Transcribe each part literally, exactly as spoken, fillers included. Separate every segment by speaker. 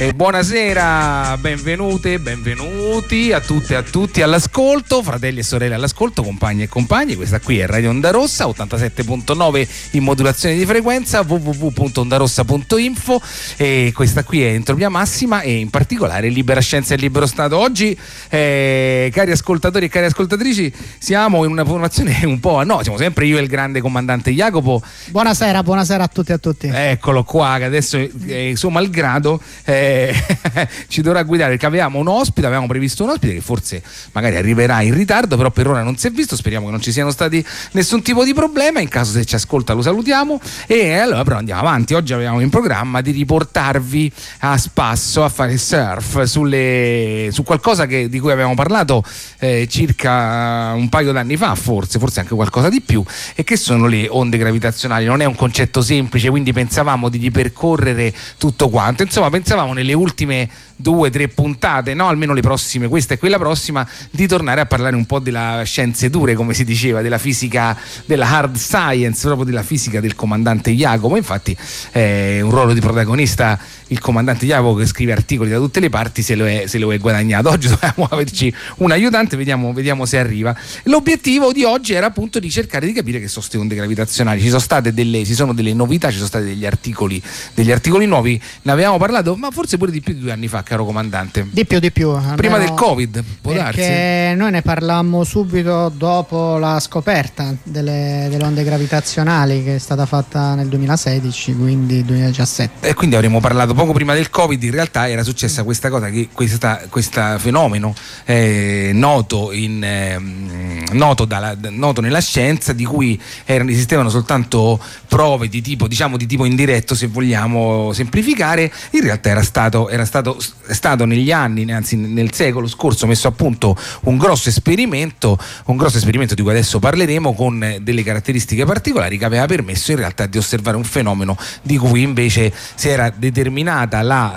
Speaker 1: E buonasera, benvenute, benvenuti a tutte e a tutti all'ascolto, fratelli e sorelle all'ascolto, compagni e compagni. Questa qui è Radio Onda Rossa, ottantasette virgola nove in modulazione di frequenza, w w w punto ondarossa punto info, e questa qui è Entropia Massima e in particolare Libera Scienza e Libero Stato. Oggi, eh, cari ascoltatori e cari ascoltatrici, siamo in una formazione un po', no, siamo sempre io e il grande comandante Jacopo.
Speaker 2: Buonasera, buonasera a tutti e a tutti.
Speaker 1: Eccolo qua, che adesso eh, suo malgrado eh, ci dovrà guidare, perché avevamo un ospite, avevamo previsto un ospite che forse magari arriverà in ritardo, però per ora non si è visto. Speriamo che non ci siano stati nessun tipo di problema. In caso se ci ascolta lo salutiamo, e allora però andiamo avanti. Oggi avevamo in programma di riportarvi a spasso a fare surf sulle, su qualcosa che, di cui avevamo parlato eh, circa un paio d'anni fa, forse forse anche qualcosa di più, e che sono le onde gravitazionali. Non è un concetto semplice, quindi pensavamo di ripercorrere tutto quanto. Insomma, pensavamo nelle ultime due, tre puntate, no, almeno le prossime, questa e quella prossima, di tornare a parlare un po' della scienze dure, come si diceva, della fisica, della hard science, proprio della fisica del comandante Jacopo. Infatti è un ruolo di protagonista il comandante Jacopo, che scrive articoli da tutte le parti, se lo è, se lo è guadagnato. Oggi dobbiamo averci un aiutante, vediamo, vediamo se arriva. L'obiettivo di oggi era appunto di cercare di capire che sono queste onde gravitazionali. Ci sono state delle, ci sono delle novità, ci sono stati degli articoli, degli articoli nuovi, ne avevamo parlato, ma forse pure di più di due anni fa, caro comandante.
Speaker 2: Di più, di più.
Speaker 1: Prima del Covid, può darsi?
Speaker 2: Perché noi ne parlammo subito dopo la scoperta delle, delle onde gravitazionali, che è stata fatta nel duemilasedici, quindi duemiladiciassette.
Speaker 1: E quindi avremmo parlato poco prima del Covid. In realtà era successa questa cosa, che questa, questo fenomeno eh, noto, in, eh, noto, dalla, noto nella scienza, di cui erano, esistevano soltanto prove di tipo, diciamo di tipo indiretto, se vogliamo semplificare. In realtà era stato, era stato, è stato negli anni, anzi nel secolo scorso, messo a punto un grosso esperimento, un grosso esperimento di cui adesso parleremo, con delle caratteristiche particolari, che aveva permesso in realtà di osservare un fenomeno di cui invece si era determinata la,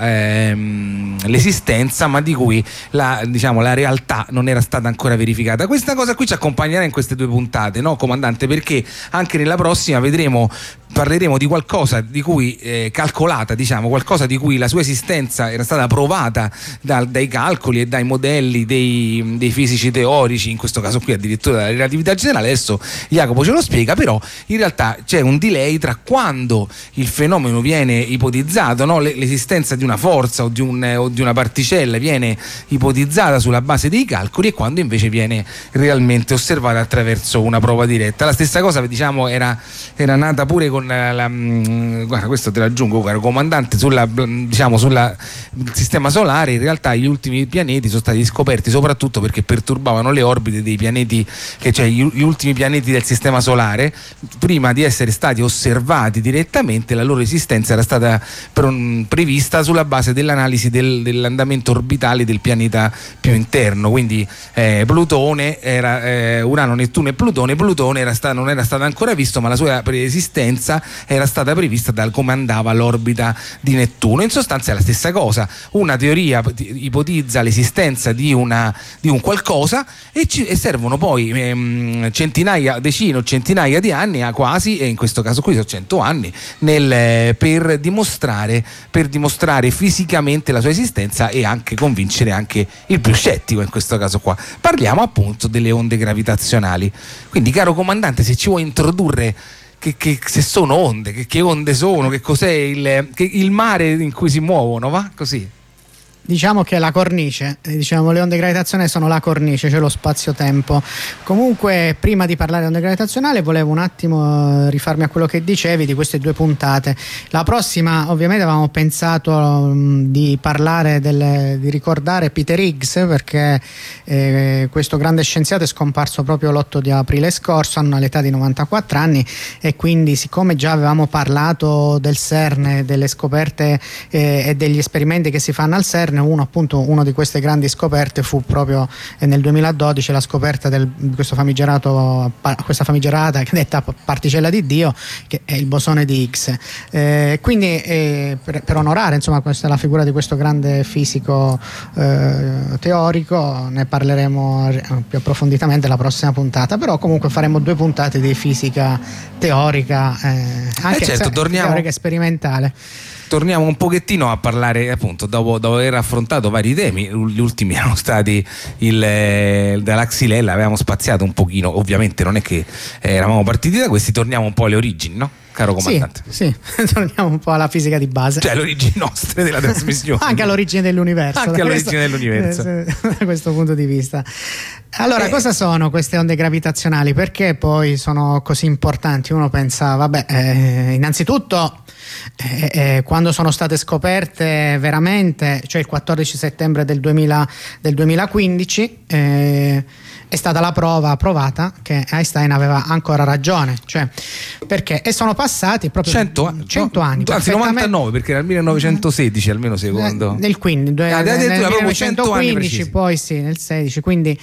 Speaker 1: ehm, l'esistenza, ma di cui la, diciamo, la realtà non era stata ancora verificata. Questa cosa qui ci accompagnerà in queste due puntate, no, comandante? Perché anche nella prossima vedremo, parleremo di qualcosa di cui eh, calcolata, diciamo, qualcosa di cui la sua esistenza era stata provata da, dai calcoli e dai modelli dei, dei fisici teorici, in questo caso qui addirittura della relatività generale. Adesso Jacopo ce lo spiega, però in realtà c'è un delay tra quando il fenomeno viene ipotizzato, no? L'esistenza di una forza o di, un, o di una particella viene ipotizzata sulla base dei calcoli, e quando invece viene realmente osservata attraverso una prova diretta. La stessa cosa, diciamo, era, era nata pure con la, la, guarda, questo te lo aggiungo, caro comandante, sulla, diciamo, sulla il sistema solare. In realtà gli ultimi pianeti sono stati scoperti soprattutto perché perturbavano le orbite dei pianeti, che cioè gli, gli ultimi pianeti del sistema solare, prima di essere stati osservati direttamente. La loro esistenza era stata pre- prevista sulla base dell'analisi del, dell'andamento orbitale del pianeta più interno, quindi eh, Plutone era eh, Urano, Nettuno e Plutone. Plutone era sta, non era stato ancora visto, ma la sua preesistenza era stata prevista dal come andava l'orbita di Nettuno. In sostanza è la stessa cosa. Una teoria ipotizza l'esistenza di, una, di un qualcosa, e, ci, e servono poi ehm, centinaia, decine o centinaia di anni, quasi, e in questo caso qui sono cento anni, nel, per dimostrare per dimostrare fisicamente la sua esistenza, e anche convincere anche il più scettico in questo caso qua. Parliamo appunto delle onde gravitazionali. Quindi, caro comandante, se ci vuoi introdurre Che, che se sono onde, che, che onde sono, che cos'è il, che, il mare in cui si muovono, va così?
Speaker 2: Diciamo che la cornice, diciamo le onde gravitazionali sono la cornice, cioè lo spazio-tempo. Comunque, prima di parlare di onde gravitazionali, volevo un attimo rifarmi a quello che dicevi di queste due puntate. La prossima, ovviamente, avevamo pensato um, di parlare del, di ricordare Peter Higgs, perché eh, questo grande scienziato è scomparso proprio l'otto di aprile scorso all'età di novantaquattro anni, e quindi, siccome già avevamo parlato del CERN, delle scoperte eh, e degli esperimenti che si fanno al CERN, uno appunto uno di queste grandi scoperte fu proprio nel duemiladodici la scoperta del questo famigerato questa famigerata detta particella di Dio, che è il bosone di Higgs. Eh, quindi eh, per, per onorare, insomma, questa la figura di questo grande fisico eh, teorico, ne parleremo più approfonditamente la prossima puntata, però comunque faremo due puntate di fisica teorica, eh, anche
Speaker 1: eh certo,
Speaker 2: se,
Speaker 1: torniamo,
Speaker 2: teorica e sperimentale.
Speaker 1: torniamo un pochettino a parlare, appunto, dopo, dopo aver affrontato vari temi. Gli ultimi erano stati il, il dalla Xylella, avevamo spaziato un pochino, ovviamente non è che eh, eravamo partiti da questi, torniamo un po' alle origini, no? Caro comandante.
Speaker 2: Sì, sì, torniamo un po' alla fisica di base.
Speaker 1: Cioè alle origini nostre della trasmissione.
Speaker 2: Anche all'origine dell'universo.
Speaker 1: Anche all'origine
Speaker 2: questo,
Speaker 1: dell'universo.
Speaker 2: Da questo punto di vista. Allora, eh. cosa sono queste onde gravitazionali? Perché poi sono così importanti? Uno pensa, vabbè, eh, innanzitutto eh, eh, quando sono state scoperte veramente, cioè il quattordici settembre del, duemila, del duemilaquindici, eh, è stata la prova provata che Einstein aveva ancora ragione, cioè perché e sono passati proprio
Speaker 1: cento,
Speaker 2: cento
Speaker 1: no,
Speaker 2: anni,
Speaker 1: anzi novantanove, perché era il millenovecentosedici almeno secondo
Speaker 2: nel quindici,
Speaker 1: ah,
Speaker 2: nel, nel
Speaker 1: millenovecentoquindici,
Speaker 2: poi sì, nel sedici, quindi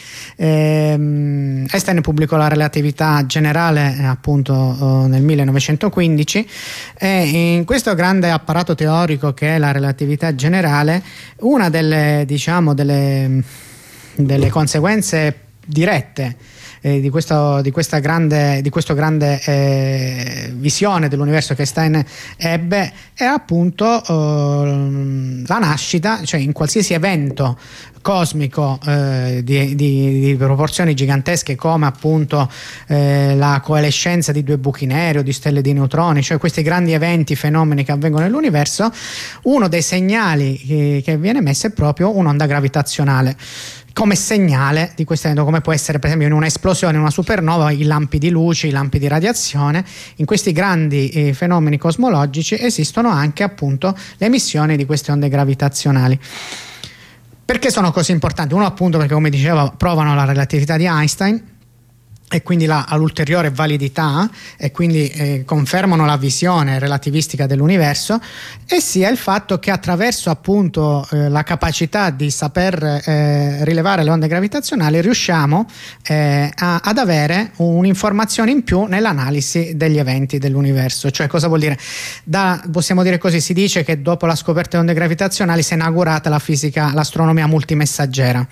Speaker 2: ehm, Einstein pubblicò la relatività generale eh, appunto eh, nel millenovecentoquindici, e in questo grande apparato teorico che è la relatività generale, una delle, diciamo, delle, delle conseguenze dirette eh, di, questo, di questa grande, di questo grande eh, visione dell'universo che Einstein ebbe è appunto eh, la nascita, cioè in qualsiasi evento cosmico eh, di, di, di proporzioni gigantesche come appunto eh, la coalescenza di due buchi neri o di stelle di neutroni, cioè questi grandi eventi, fenomeni che avvengono nell'universo, uno dei segnali che, che viene messo è proprio un'onda gravitazionale come segnale di questo evento, come può essere per esempio in un'esplosione, in una supernova, i lampi di luce, i lampi di radiazione. In questi grandi eh, fenomeni cosmologici esistono anche appunto le emissioni di queste onde gravitazionali. Perché sono così importanti? Uno appunto perché, come dicevo, provano la relatività di Einstein e quindi la, l'ulteriore validità, e quindi eh, confermano la visione relativistica dell'universo, e sia il fatto che attraverso appunto eh, la capacità di saper eh, rilevare le onde gravitazionali riusciamo eh, a, ad avere un'informazione in più nell'analisi degli eventi dell'universo. Cioè, cosa vuol dire? Da, possiamo dire così, si dice che dopo la scoperta delle onde gravitazionali si è inaugurata la fisica, l'astronomia multimessaggera.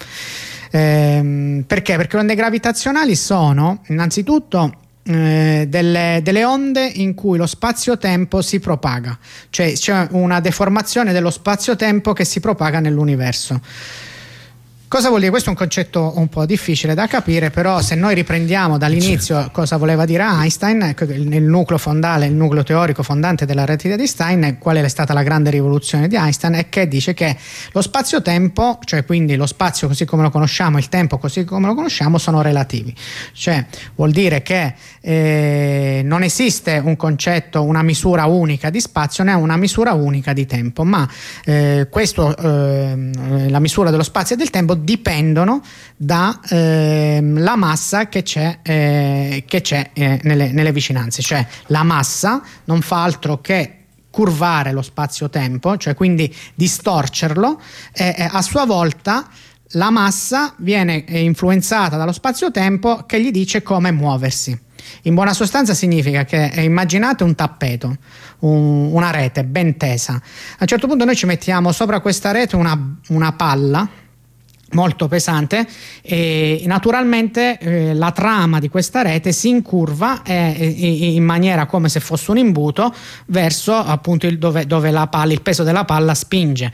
Speaker 2: Eh, perché? Perché le onde gravitazionali sono innanzitutto eh, delle, delle onde in cui lo spazio-tempo si propaga, cioè c'è una deformazione dello spazio-tempo che si propaga nell'universo. Cosa vuol dire? Questo è un concetto un po' difficile da capire, però se noi riprendiamo dall'inizio cosa voleva dire Einstein, il nucleo fondale, il nucleo teorico fondante della relatività di Einstein, qual è stata la grande rivoluzione di Einstein, è che dice che lo spazio-tempo, cioè quindi lo spazio così come lo conosciamo, il tempo così come lo conosciamo, sono relativi. Cioè vuol dire che eh, non esiste un concetto, una misura unica di spazio né una misura unica di tempo, ma eh, questo, eh, la misura dello spazio e del tempo dipendono da eh, la massa che c'è, eh, che c'è eh, nelle, nelle vicinanze. Cioè la massa non fa altro che curvare lo spazio-tempo, cioè quindi distorcerlo, e, e a sua volta la massa viene influenzata dallo spazio-tempo che gli dice come muoversi. In buona sostanza significa che eh, immaginate un tappeto, un, una rete ben tesa. A un certo punto noi ci mettiamo sopra questa rete una, una palla molto pesante, e naturalmente eh, la trama di questa rete si incurva eh, in maniera come se fosse un imbuto verso appunto il dove, dove la palla, il peso della palla spinge.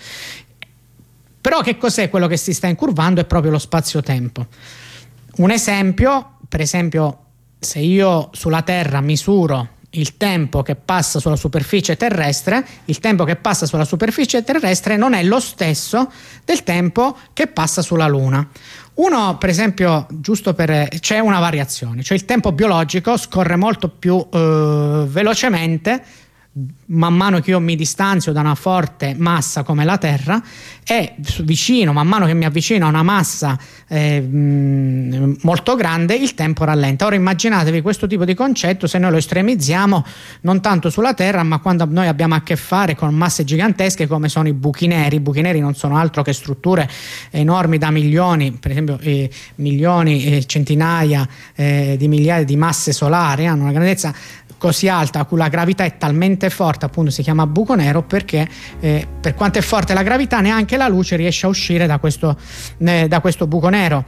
Speaker 2: Però che cos'è quello che si sta incurvando? È proprio lo spazio-tempo. Un esempio, per esempio, se io sulla Terra misuro il tempo che passa sulla superficie terrestre, il tempo che passa sulla superficie terrestre non è lo stesso del tempo che passa sulla Luna. Uno, per esempio, giusto per c'è una variazione, cioè il tempo biologico scorre molto più eh, velocemente man mano che io mi distanzio da una forte massa come la Terra, e vicino, man mano che mi avvicino a una massa eh, mh, molto grande, il tempo rallenta. Ora immaginatevi questo tipo di concetto se noi lo estremizziamo non tanto sulla Terra, ma quando noi abbiamo a che fare con masse gigantesche come sono i buchi neri. I buchi neri non sono altro che strutture enormi da milioni, per esempio eh, milioni e eh, centinaia eh, di migliaia di masse solari, hanno una grandezza così alta, cui la gravità è talmente forte, appunto si chiama buco nero, perché eh, per quanto è forte la gravità neanche la luce riesce a uscire da questo, eh, da questo buco nero.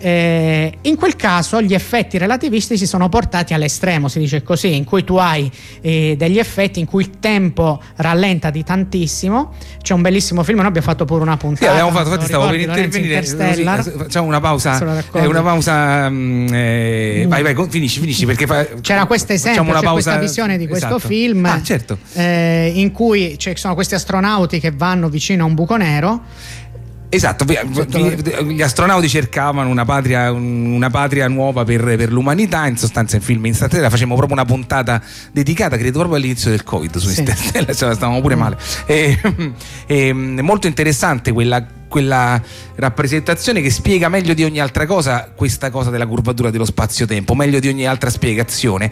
Speaker 2: Eh, in quel caso gli effetti relativistici sono portati all'estremo, si dice così, in cui tu hai eh, degli effetti in cui il tempo rallenta di tantissimo. C'è un bellissimo film, noi abbiamo fatto pure una puntata.
Speaker 1: Sì, abbiamo fatto, infatti stavo per intervenire, facciamo una pausa, eh, una pausa eh, mm. vai vai finisci finisci perché fa,
Speaker 2: c'era questo esempio, una c'è pausa, questa visione di questo esatto. film
Speaker 1: ah, certo.
Speaker 2: eh, in cui ci sono questi astronauti che vanno vicino a un buco nero.
Speaker 1: Esatto, gli astronauti cercavano una patria, una patria nuova per, per l'umanità. In sostanza, il film in Interstellar facemmo proprio una puntata dedicata, credo proprio all'inizio del Covid su sì. Interstellar, cioè, stavamo pure mm. male. E, e, molto interessante quella, quella rappresentazione che spiega meglio di ogni altra cosa questa cosa della curvatura dello spazio-tempo, meglio di ogni altra spiegazione.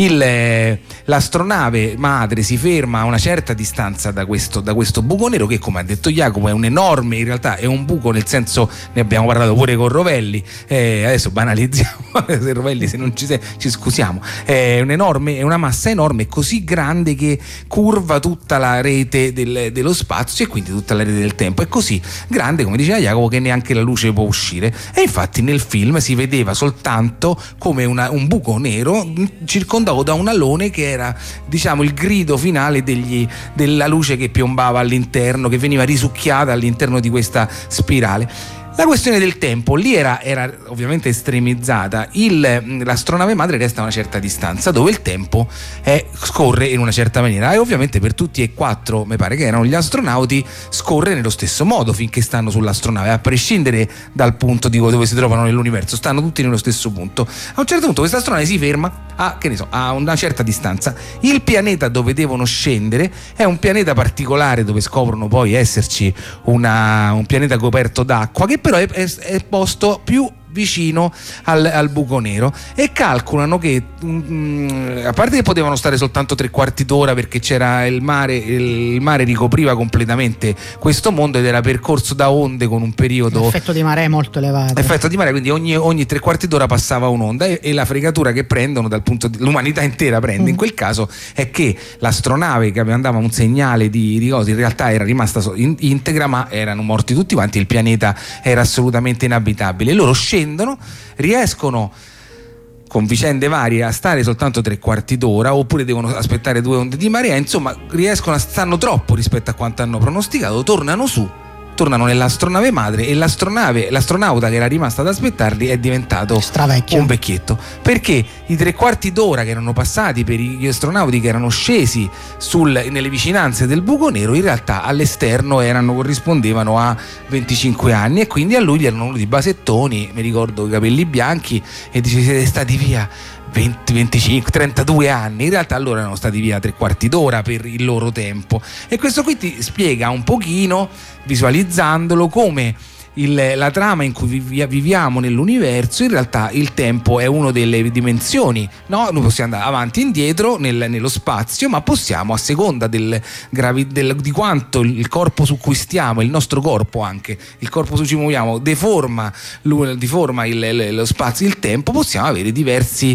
Speaker 1: Il, l'astronave madre si ferma a una certa distanza da questo, da questo buco nero, che, come ha detto Jacopo, è un enorme, in realtà è un buco, nel senso, ne abbiamo parlato pure con Rovelli, eh, adesso banalizziamo se Rovelli, se non ci sei, ci scusiamo, è un enorme, è una massa enorme, così grande che curva tutta la rete del, dello spazio e quindi tutta la rete del tempo, è così grande, come diceva Jacopo, che neanche la luce può uscire. E infatti nel film si vedeva soltanto come una, un buco nero circondato da un alone che era, diciamo, il grido finale degli, della luce che piombava all'interno, che veniva risucchiata all'interno di questa spirale. La questione del tempo lì era, era ovviamente estremizzata. Il, l'astronave madre resta a una certa distanza dove il tempo è, scorre in una certa maniera, e ovviamente per tutti e quattro, mi pare che erano gli astronauti, scorre nello stesso modo finché stanno sull'astronave, a prescindere dal punto di dove si trovano nell'universo, stanno tutti nello stesso punto. A un certo punto questa astronave si ferma a, che ne so, a una certa distanza. Il pianeta dove devono scendere è un pianeta particolare, dove scoprono poi esserci una, un pianeta coperto d'acqua, che però è, è, è posto più vicino al, al buco nero, e calcolano che mh, a parte che potevano stare soltanto tre quarti d'ora perché c'era il mare, il mare ricopriva completamente questo mondo ed era percorso da onde con un periodo,
Speaker 2: l'effetto di marea molto elevato,
Speaker 1: effetto di marea, quindi ogni, ogni tre quarti d'ora passava un'onda, e, e la fregatura che prendono dal punto di, l'umanità intera prende mm. in quel caso è che l'astronave che andava un segnale di, di cose in realtà era rimasta in, integra, ma erano morti tutti quanti, il pianeta era assolutamente inabitabile, e loro scendono, riescono con vicende varie a stare soltanto tre quarti d'ora, oppure devono aspettare due onde di marea, insomma riescono a stanno troppo rispetto a quanto hanno pronosticato, tornano su, tornano nell'astronave madre, e l'astronave, l'astronauta che era rimasta ad aspettarli è diventato
Speaker 2: Stravecchio.
Speaker 1: un vecchietto, perché i tre quarti d'ora che erano passati per gli astronauti che erano scesi sul, nelle vicinanze del buco nero, in realtà all'esterno erano, corrispondevano a venticinque anni, e quindi a lui gli erano venuti basettoni, mi ricordo, i capelli bianchi, e dice: siete stati via venti, venticinque, trentadue anni. In realtà loro erano stati via tre quarti d'ora per il loro tempo, e questo qui ti spiega un pochino, visualizzandolo, come il, la trama in cui vivi, viviamo nell'universo, in realtà il tempo è una delle dimensioni, no? Noi possiamo andare avanti e indietro nel, nello spazio, ma possiamo, a seconda del, del, di quanto il corpo su cui stiamo, il nostro corpo, anche il corpo su cui ci muoviamo, deforma, deforma il, lo spazio, il tempo, possiamo avere diversi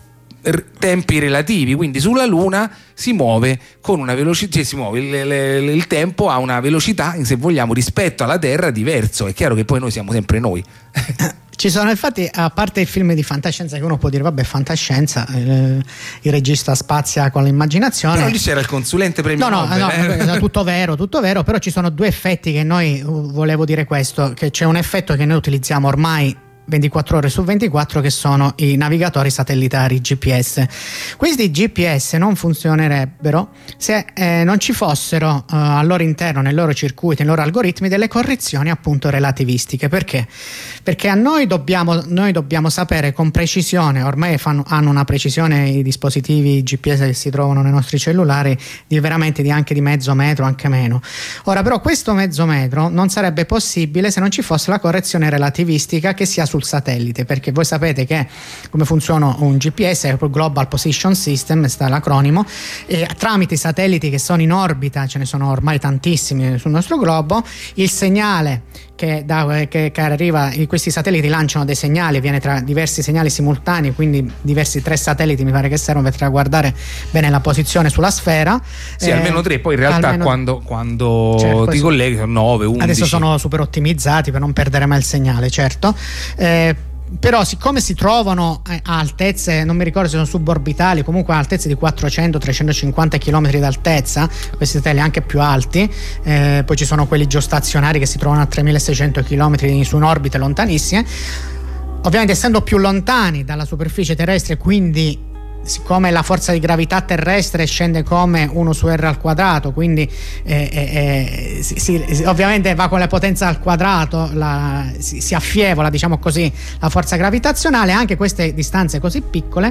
Speaker 1: tempi relativi. Quindi sulla Luna si muove con una velocità, cioè si muove il, il, il tempo a una velocità, se vogliamo, rispetto alla Terra diverso. È chiaro che poi noi siamo sempre noi.
Speaker 2: Ci sono, infatti, a parte il film di fantascienza che uno può dire vabbè, fantascienza, eh, il regista spazia con l'immaginazione,
Speaker 1: però lì c'era il consulente premio
Speaker 2: no, no,
Speaker 1: Nobel,
Speaker 2: no, eh. tutto vero, tutto vero, però ci sono due effetti che noi, volevo dire questo, che c'è un effetto che noi utilizziamo ormai ventiquattro ore su ventiquattro, che sono i navigatori satellitari G P S. Questi G P S non funzionerebbero se eh, non ci fossero eh, al loro interno, nei loro circuiti, nei loro algoritmi, delle correzioni appunto relativistiche. Perché? Perché a noi dobbiamo, noi dobbiamo sapere con precisione, ormai fanno, hanno una precisione i dispositivi G P S che si trovano nei nostri cellulari, di veramente di anche di mezzo metro, anche meno. Ora però questo mezzo metro non sarebbe possibile se non ci fosse la correzione relativistica che sia sul satellite, perché voi sapete che come funziona un G P S, è Global Position System, sta l'acronimo, e tramite i satelliti che sono in orbita, ce ne sono ormai tantissimi sul nostro globo, il segnale che, da, che, che arriva, questi satelliti lanciano dei segnali, viene tra diversi segnali simultanei, quindi diversi tre satelliti mi pare che servono per guardare bene la posizione sulla sfera.
Speaker 1: Sì,
Speaker 2: eh,
Speaker 1: almeno tre, poi in realtà almeno... quando, quando
Speaker 2: certo,
Speaker 1: ti colleghi sono nove, undici.
Speaker 2: Adesso sono super ottimizzati per non perdere mai il segnale, certo. Eh, però siccome si trovano a altezze, non mi ricordo se sono suborbitali, comunque a altezze di quattrocento trecentocinquanta chilometri d'altezza, questi satelliti anche più alti, eh, poi ci sono quelli geostazionari che si trovano a tremilaseicento chilometri su in orbite lontanissime, ovviamente essendo più lontani dalla superficie terrestre, quindi siccome la forza di gravità terrestre scende come uno su R al quadrato, quindi eh, eh, si, si, ovviamente va con la potenza al quadrato, la, si, si affievola, diciamo così, la forza gravitazionale, anche queste distanze così piccole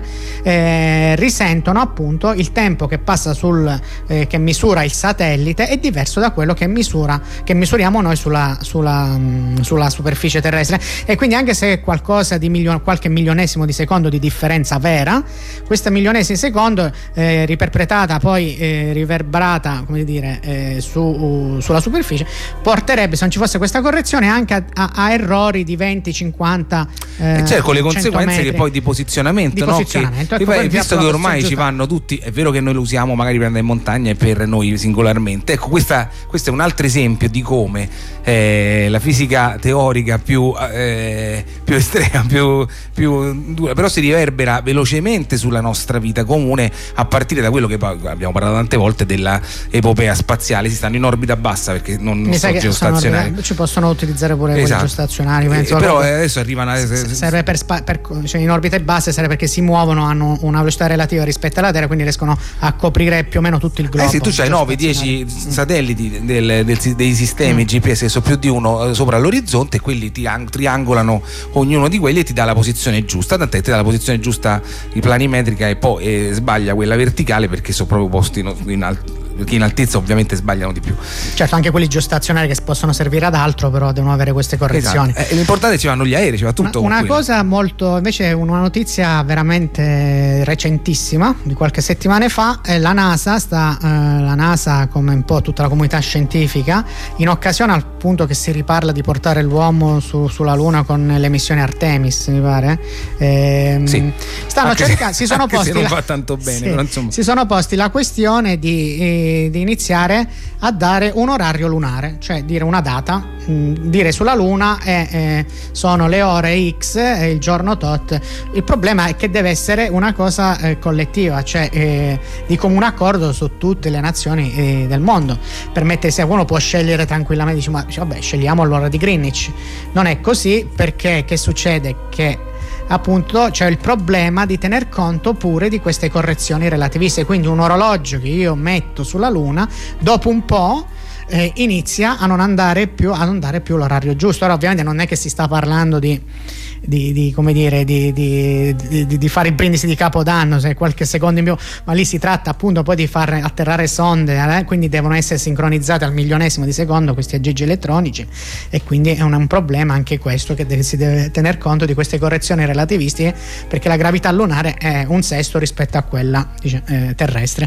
Speaker 2: eh, risentono appunto il tempo che passa sul eh, che misura il satellite è diverso da quello che misura che misuriamo noi sulla, sulla, mh, sulla superficie terrestre, e quindi anche se è qualcosa di milion, qualche milionesimo di secondo di differenza vera, questa milionesimi di secondo eh, riperpretata poi eh, riverberata, come dire, eh, su, uh, sulla superficie, porterebbe, se non ci fosse questa correzione, anche a, a, a errori di venti cinquanta eh,
Speaker 1: eh, cioè con le conseguenze che poi di posizionamento,
Speaker 2: di
Speaker 1: no?
Speaker 2: posizionamento.
Speaker 1: Che,
Speaker 2: ecco,
Speaker 1: che visto che ormai ci vanno tutti, è vero che noi lo usiamo magari per andare in montagna e per noi singolarmente, ecco, questa, questo è un altro esempio di come eh, la fisica teorica più, eh, più estrema, più, più dura, però si riverbera velocemente sulla nostra nostra vita comune, a partire da quello che poi abbiamo parlato tante volte della epopea spaziale. Si stanno in orbita bassa perché non, non sono geostazionari,
Speaker 2: ci possono utilizzare pure esatto. quelli geostazionari, penso,
Speaker 1: eh, però adesso arrivano a,
Speaker 2: serve per, spa, per cioè in orbite basse serve perché si muovono, hanno una velocità relativa rispetto alla Terra, quindi riescono a coprire più o meno tutto il globo.
Speaker 1: Eh sì, tu c'hai nove dieci mm. satelliti del, del, dei sistemi mm. G P S che sono più di uno sopra l'orizzonte, e quelli ti triangolano ognuno di quelli e ti dà la posizione giusta, tant'è che ti dà la posizione giusta i planimetrica e poi eh, sbaglia quella verticale perché sono proprio posti in, in alto, perché in altezza ovviamente sbagliano di più.
Speaker 2: Certo, anche quelli geostazionari che possono servire ad altro, però devono avere queste correzioni.
Speaker 1: Esatto. Eh, l'importante è che ci vanno gli aerei, ci va tutto.
Speaker 2: Una, una cosa molto, invece, una notizia veramente recentissima di qualche settimana fa, è la NASA sta eh, la NASA, come un po' tutta la comunità scientifica, in occasione al punto che si riparla di portare l'uomo su, sulla Luna con le missioni Artemis, mi pare. Eh,
Speaker 1: sì.
Speaker 2: Stanno cercando, si sono posti
Speaker 1: se non
Speaker 2: la,
Speaker 1: va tanto bene,
Speaker 2: sì,
Speaker 1: però insomma.
Speaker 2: si sono posti la questione di eh, di iniziare a dare un orario lunare, cioè dire una data, mh, dire sulla Luna eh, eh, sono le ore X e il giorno tot. Il problema è che deve essere una cosa eh, collettiva, cioè eh, di comune accordo su tutte le nazioni eh, del mondo. Per mettersi a uno può scegliere tranquillamente, dice, ma dice, vabbè, scegliamo l'ora di Greenwich. Non è così, perché che succede? Che appunto c'è il problema di tener conto pure di queste correzioni relativiste, quindi un orologio che io metto sulla Luna dopo un po' eh, inizia a non andare più a non dare più l'orario giusto. Ora ovviamente non è che si sta parlando di Di, di come dire di, di, di, di fare i brindisi di Capodanno, se qualche secondo in più, ma lì si tratta appunto poi di far atterrare sonde, eh? quindi devono essere sincronizzate al milionesimo di secondo questi aggeggi elettronici, e quindi è un, un problema anche questo, che deve, si deve tener conto di queste correzioni relativistiche, perché la gravità lunare è un sesto rispetto a quella dice, eh, terrestre.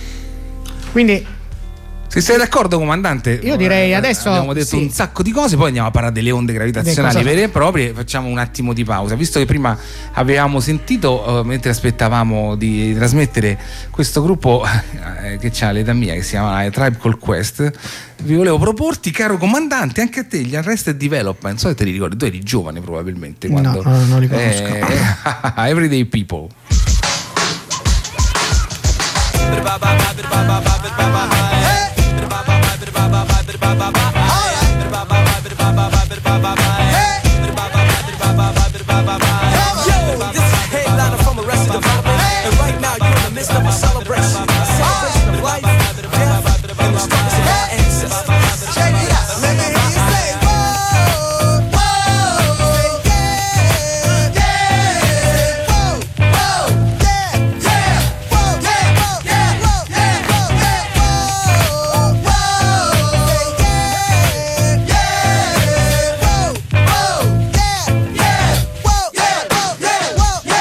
Speaker 2: Quindi
Speaker 1: se sei d'accordo, comandante,
Speaker 2: io direi adesso
Speaker 1: abbiamo detto
Speaker 2: sì.
Speaker 1: un sacco di cose, poi andiamo a parlare delle onde gravitazionali vere e proprie. Facciamo un attimo di pausa, visto che prima avevamo sentito uh, mentre aspettavamo di trasmettere questo gruppo eh, che c'ha l'età mia, che si chiama Tribe Called Quest. Vi volevo proporti, caro comandante, anche a te gli Arrested Development. So che te li ricordi, tu eri giovane probabilmente quando,
Speaker 2: no, no, non li conosco.
Speaker 1: eh, Everyday People.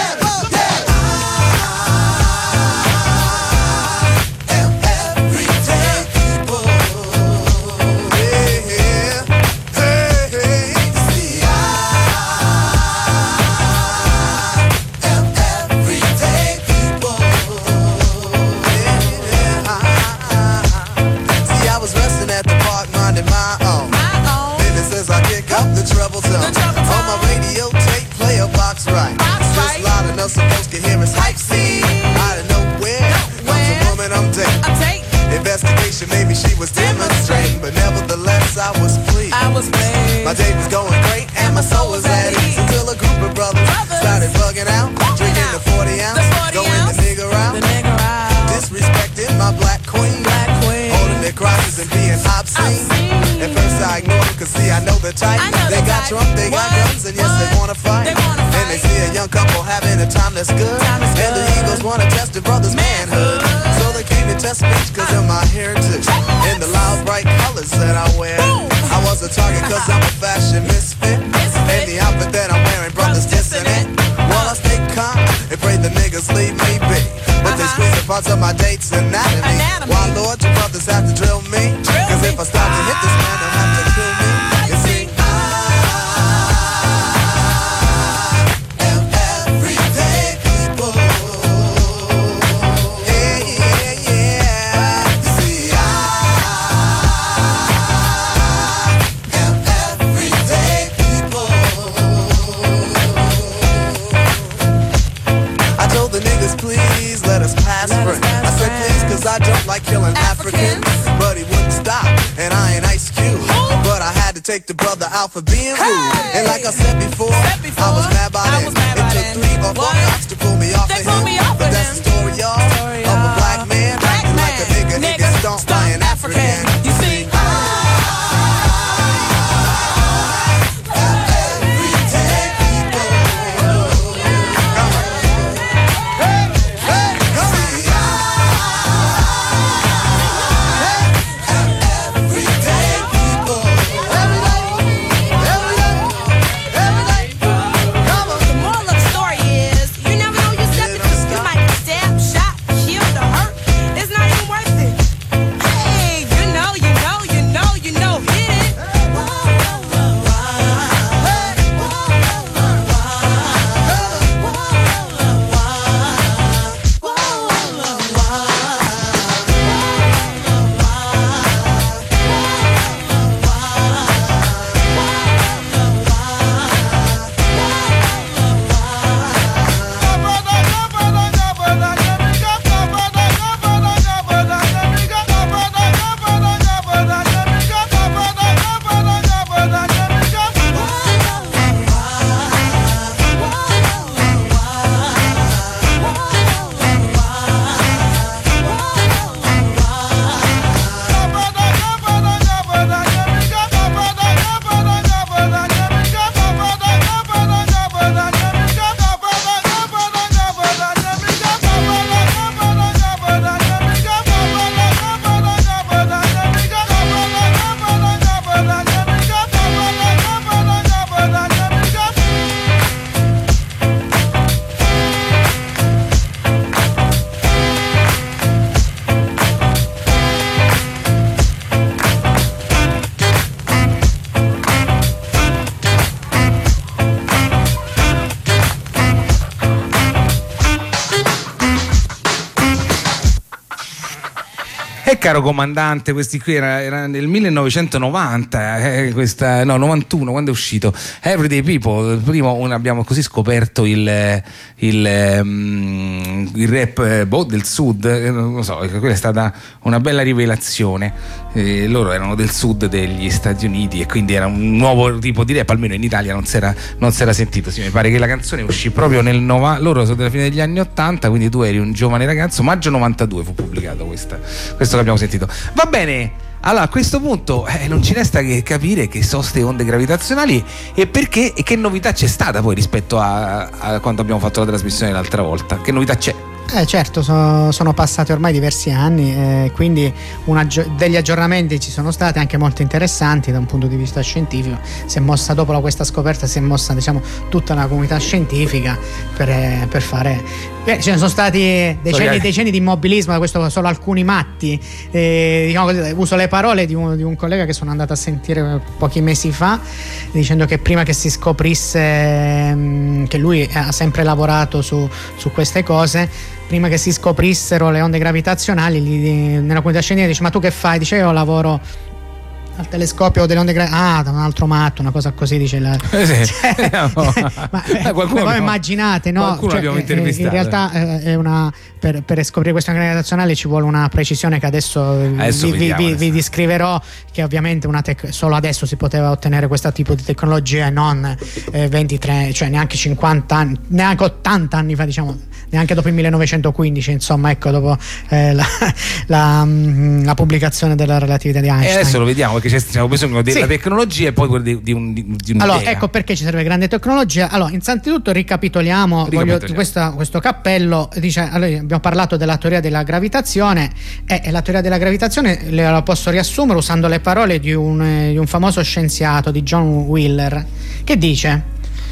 Speaker 3: Every was demonstrating, but nevertheless I was pleased.
Speaker 4: I was pleased.
Speaker 3: My day was going great and my soul was at ease until a group of brothers, brothers started bugging out, bugging drinking out. the forty ounce, the forty going ounce. the nigger out,
Speaker 4: the nigger out.
Speaker 3: disrespecting my black queen,
Speaker 4: black queen.
Speaker 3: holding their crosses and being obscene. obscene. At first I ignored them, cause see I know the type.
Speaker 4: Know
Speaker 3: they
Speaker 4: the
Speaker 3: got
Speaker 4: type.
Speaker 3: drunk, they
Speaker 4: what?
Speaker 3: got guns, and yes
Speaker 4: what?
Speaker 3: they wanna fight.
Speaker 4: They wanna
Speaker 3: and they see a young couple having a time that's good,
Speaker 4: time that's
Speaker 3: and
Speaker 4: good.
Speaker 3: the Eagles wanna test the brother's manhood. manhood. So they came to test me cause of my heritage and the loud bright colors that I wear. Boom. I was a target cause I'm a fashion misfit, misfit. And the outfit that I'm wearing, brothers dissing it. While I stay calm and pray the niggas leave me be, but uh-huh. they squeeze the parts of my date's anatomy. anatomy. Why Lord, you brothers have to drill me? Drill cause me. if I stop to hit this man, they'll have to kill me. You see, please let us pass friends. I said please cause I don't like killing Africans. Africans. But he wouldn't stop, and I ain't Ice Cube. Ooh. But I had to take the brother out for being hey. rude. And like I said before, said before I was mad about it. Mad it took three or four cops to pull me off they of him. Me off but that's him. the story, y'all, story, of a black man black acting man. like a nigga, nigga, nigga stomped by an African. African. You see?
Speaker 1: Caro comandante, questi qui era, era nel millenovecentonovanta, eh, questa, no, novantuno, quando è uscito Everyday People. Prima un, abbiamo così scoperto il, il, um, il rap eh, boh, del sud, eh, non lo so, quella è stata una bella rivelazione. Eh, loro erano del sud degli Stati Uniti e quindi era un nuovo tipo di rap, almeno in Italia non si era, non si era sentito. Sì, mi pare che la canzone uscì proprio nel nova, loro sono della fine degli anni ottanta, quindi tu eri un giovane ragazzo. Maggio novantadue fu pubblicato questa, questo che abbiamo sentito. Va bene, allora a questo punto eh, non ci resta che capire che sono ste onde gravitazionali e perché e che novità c'è stata poi rispetto a, a quando abbiamo fatto la trasmissione l'altra volta. Che novità c'è?
Speaker 2: Eh certo, so, sono passati ormai diversi anni, eh, quindi una, degli aggiornamenti ci sono stati anche molto interessanti da un punto di vista scientifico. Si è mossa dopo la, questa scoperta, si è mossa diciamo tutta una comunità scientifica per, per fare. Beh, ce ne sono stati decenni e decenni di immobilismo, da questo solo alcuni matti. Eh, diciamo così, uso le parole di un, di un collega che sono andato a sentire pochi mesi fa, dicendo che prima che si scoprisse mh, che lui ha sempre lavorato su, su queste cose, prima che si scoprissero le onde gravitazionali, gli, nella comunità scientifica dice: ma tu che fai? Dice: io lavoro al telescopio delle onde gravitazionali, ah, da un altro matto, una cosa così dice la...
Speaker 1: Eh sì.
Speaker 2: Cioè,
Speaker 1: no.
Speaker 2: ma eh,
Speaker 1: Qualcuno
Speaker 2: voi
Speaker 1: no.
Speaker 2: immaginate, no?
Speaker 1: Qualcuno
Speaker 2: Cioè,
Speaker 1: abbiamo
Speaker 2: eh,
Speaker 1: intervistato.
Speaker 2: in realtà eh, è una, per, per scoprire questa onde gravitazionale ci vuole una precisione che adesso,
Speaker 1: adesso
Speaker 2: vi, vi,
Speaker 1: vediamo,
Speaker 2: vi,
Speaker 1: adesso.
Speaker 2: vi descriverò, che ovviamente una tec- solo adesso si poteva ottenere questo tipo di tecnologia e non eh, ventitré, cioè neanche cinquanta anni, neanche ottanta anni fa, diciamo, neanche dopo il millenovecentoquindici, insomma, ecco, dopo eh, la, la, la pubblicazione della relatività di Einstein.
Speaker 1: E adesso lo vediamo, perché c'è bisogno della
Speaker 2: Sì.
Speaker 1: tecnologia e poi di, di, un, di un'idea.
Speaker 2: Allora, ecco perché ci serve grande tecnologia. Allora, innanzitutto ricapitoliamo,
Speaker 1: Ricapitoliamo.
Speaker 2: voglio, questa, questo cappello dice, allora, abbiamo parlato della teoria della gravitazione e, e la teoria della gravitazione le- la posso riassumere usando le parole di un, eh, di un famoso scienziato, di John Wheeler, che dice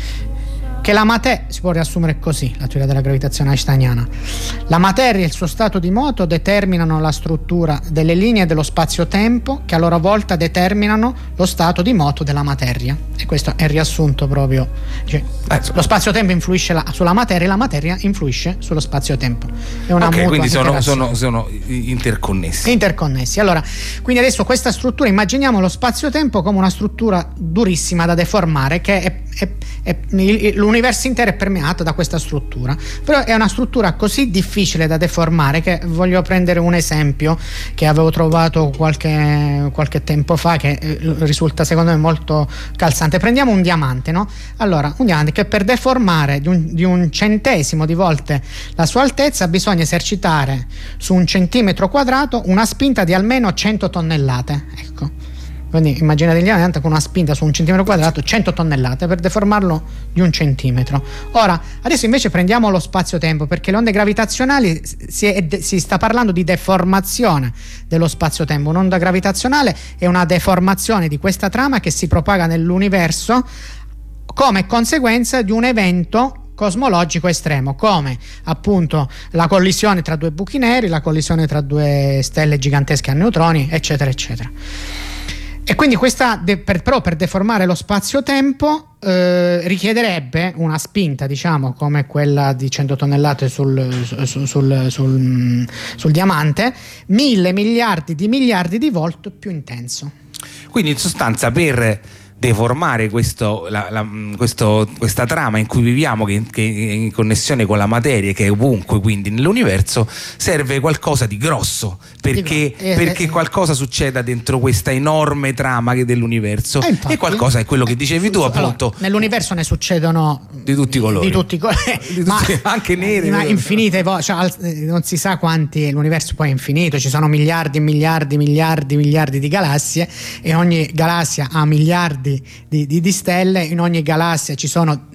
Speaker 2: che la materia, si può riassumere così la teoria della gravitazione einsteiniana: la materia e il suo stato di moto determinano la struttura delle linee dello spazio-tempo, che a loro volta determinano lo stato di moto della materia. E questo è il riassunto proprio, cioè,
Speaker 1: Eh,
Speaker 2: lo spazio-tempo influisce la- sulla materia e la materia influisce sullo spazio-tempo. È una
Speaker 1: Ok,
Speaker 2: mutua
Speaker 1: quindi sono,
Speaker 2: interazione.
Speaker 1: sono, sono interconnessi.
Speaker 2: Interconnessi. Allora, quindi adesso questa struttura, immaginiamo lo spazio-tempo come una struttura durissima da deformare, che è, è, è, il- l'universo intero è permeato da questa struttura, però è una struttura così difficile da deformare che voglio prendere un esempio che avevo trovato qualche, qualche tempo fa, che eh, risulta secondo me molto calzante. Prendiamo un diamante, no? Allora, un diamante che per deformare di un, di un centesimo di volte la sua altezza bisogna esercitare su un centimetro quadrato una spinta di almeno cento tonnellate, ecco. Quindi immaginate il diamante con una spinta su un centimetro quadrato, cento tonnellate per deformarlo di un centimetro. Ora, adesso invece prendiamo lo spazio-tempo, perché le onde gravitazionali si, è, si sta parlando di deformazione dello spazio-tempo. Un'onda gravitazionale è una deformazione di questa trama che si propaga nell'universo come conseguenza di un evento cosmologico estremo, come appunto la collisione tra due buchi neri, la collisione tra due stelle gigantesche a neutroni, eccetera eccetera. E quindi questa de- per, però per deformare lo spazio-tempo eh, richiederebbe una spinta, diciamo, come quella di cento tonnellate sul, sul, sul, sul, sul diamante, mille miliardi di miliardi di volt più intenso.
Speaker 1: Quindi in sostanza per deformare questo, la, la, questo, questa trama in cui viviamo, che, che è in connessione con la materia, che è ovunque quindi nell'universo, serve qualcosa di grosso, perché,
Speaker 2: Eh,
Speaker 1: perché
Speaker 2: eh,
Speaker 1: qualcosa succeda dentro questa enorme trama che dell'universo,
Speaker 2: Eh, infatti,
Speaker 1: e qualcosa è quello che dicevi tu,
Speaker 2: allora,
Speaker 1: appunto.
Speaker 2: nell'universo ne succedono
Speaker 1: Di tutti i colori.
Speaker 2: di tutti i colori,
Speaker 1: Di tutti- anche neri,
Speaker 2: ma
Speaker 1: vero?
Speaker 2: infinite vo- cioè, al- eh, non si sa quanti, l'universo poi è infinito, ci sono miliardi e miliardi miliardi miliardi di galassie e ogni galassia ha miliardi di, di, di stelle, in ogni galassia ci sono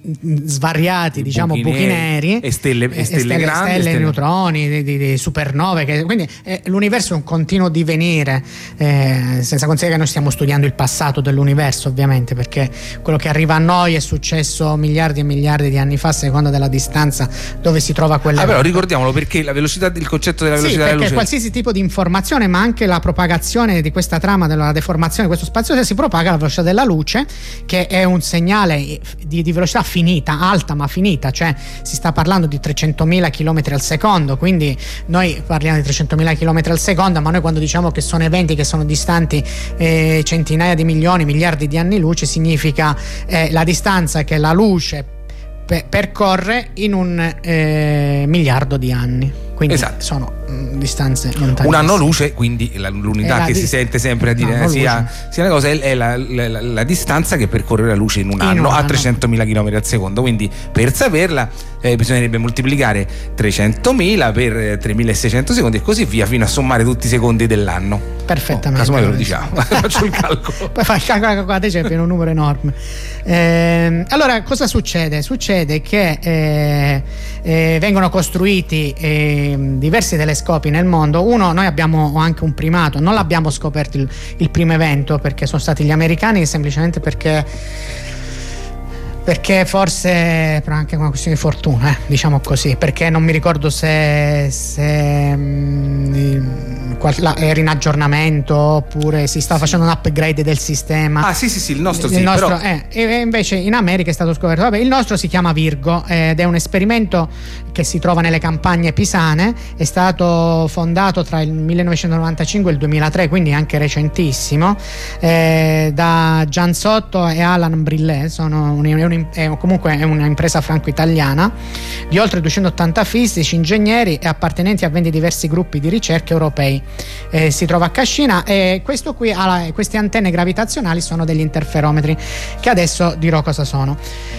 Speaker 2: svariati, diciamo,
Speaker 1: buchi
Speaker 2: buchi
Speaker 1: neri
Speaker 2: neri
Speaker 1: e stelle- e stelle grandi,
Speaker 2: stelle,
Speaker 1: stelle-
Speaker 2: neutroni, di, di- di supernove, che, quindi eh, l'universo è un continuo divenire, eh, senza considerare che noi stiamo studiando il passato dell'universo, ovviamente, perché quello che arriva a noi è successo miliardi e miliardi di anni fa, a seconda della distanza dove si trova quella.
Speaker 1: Ah, però ricordiamolo, perché la velocità, il concetto della
Speaker 2: Sì,
Speaker 1: velocità
Speaker 2: perché
Speaker 1: della luce,
Speaker 2: qualsiasi tipo di informazione, ma anche la propagazione di questa trama, della deformazione di questo spazio, si propaga alla velocità della luce, che è un segnale di, di velocità finita, alta ma finita, cioè si sta parlando di trecentomila chilometri al secondo, quindi noi parliamo di trecentomila chilometri al secondo, ma noi quando diciamo che sono eventi che sono distanti eh, centinaia di milioni, miliardi di anni luce, significa eh, la distanza che la luce pe- percorre in un eh, miliardo di anni. Quindi
Speaker 1: esatto.
Speaker 2: sono mh, distanze lontanissime.
Speaker 1: un anno luce, quindi la- l'unità
Speaker 2: È la
Speaker 1: che
Speaker 2: di-
Speaker 1: si sente sempre a dire
Speaker 2: No,
Speaker 1: eh, sia,
Speaker 2: luce.
Speaker 1: sia una cosa, è, è la, la- la- la distanza che percorre la luce in un
Speaker 2: In
Speaker 1: anno
Speaker 2: un
Speaker 1: a
Speaker 2: anno.
Speaker 1: trecentomila chilometri al secondo. Quindi per saperla eh, bisognerebbe moltiplicare trecentomila per eh, tremilaseicento secondi e così via, fino a sommare tutti i secondi dell'anno.
Speaker 2: Perfettamente.
Speaker 1: Oh, casomai ve lo diciamo. Faccio il calcolo.
Speaker 2: Poi fa il calcolo, qua te c'è un numero enorme. Ehm, allora, cosa succede? Succede che eh, eh, vengono costruiti eh, diversi telescopi nel mondo. Uno, noi abbiamo anche un primato, non l'abbiamo scoperto il, il primo evento perché sono stati gli americani, semplicemente perché perché forse però anche una questione di fortuna, eh, diciamo così, perché non mi ricordo se, se mh, era in aggiornamento oppure si stava facendo un upgrade del sistema.
Speaker 1: Ah sì sì sì, il nostro
Speaker 2: il
Speaker 1: sì,
Speaker 2: nostro,
Speaker 1: però...
Speaker 2: eh, e invece in America è stato scoperto, vabbè, il nostro si chiama Virgo ed è un esperimento che si trova nelle campagne pisane, è stato fondato tra il millenovecentonovantacinque e il duemilatré, quindi anche recentissimo, eh, da Gian Sotto e Alan Brillet. Sono un, è un, è comunque è un'impresa franco-italiana di oltre duecentottanta fisici, ingegneri e appartenenti a venti diversi gruppi di ricerca europei. Eh, si trova a Cascina e questo qui ha, queste antenne gravitazionali sono degli interferometri che adesso dirò cosa sono.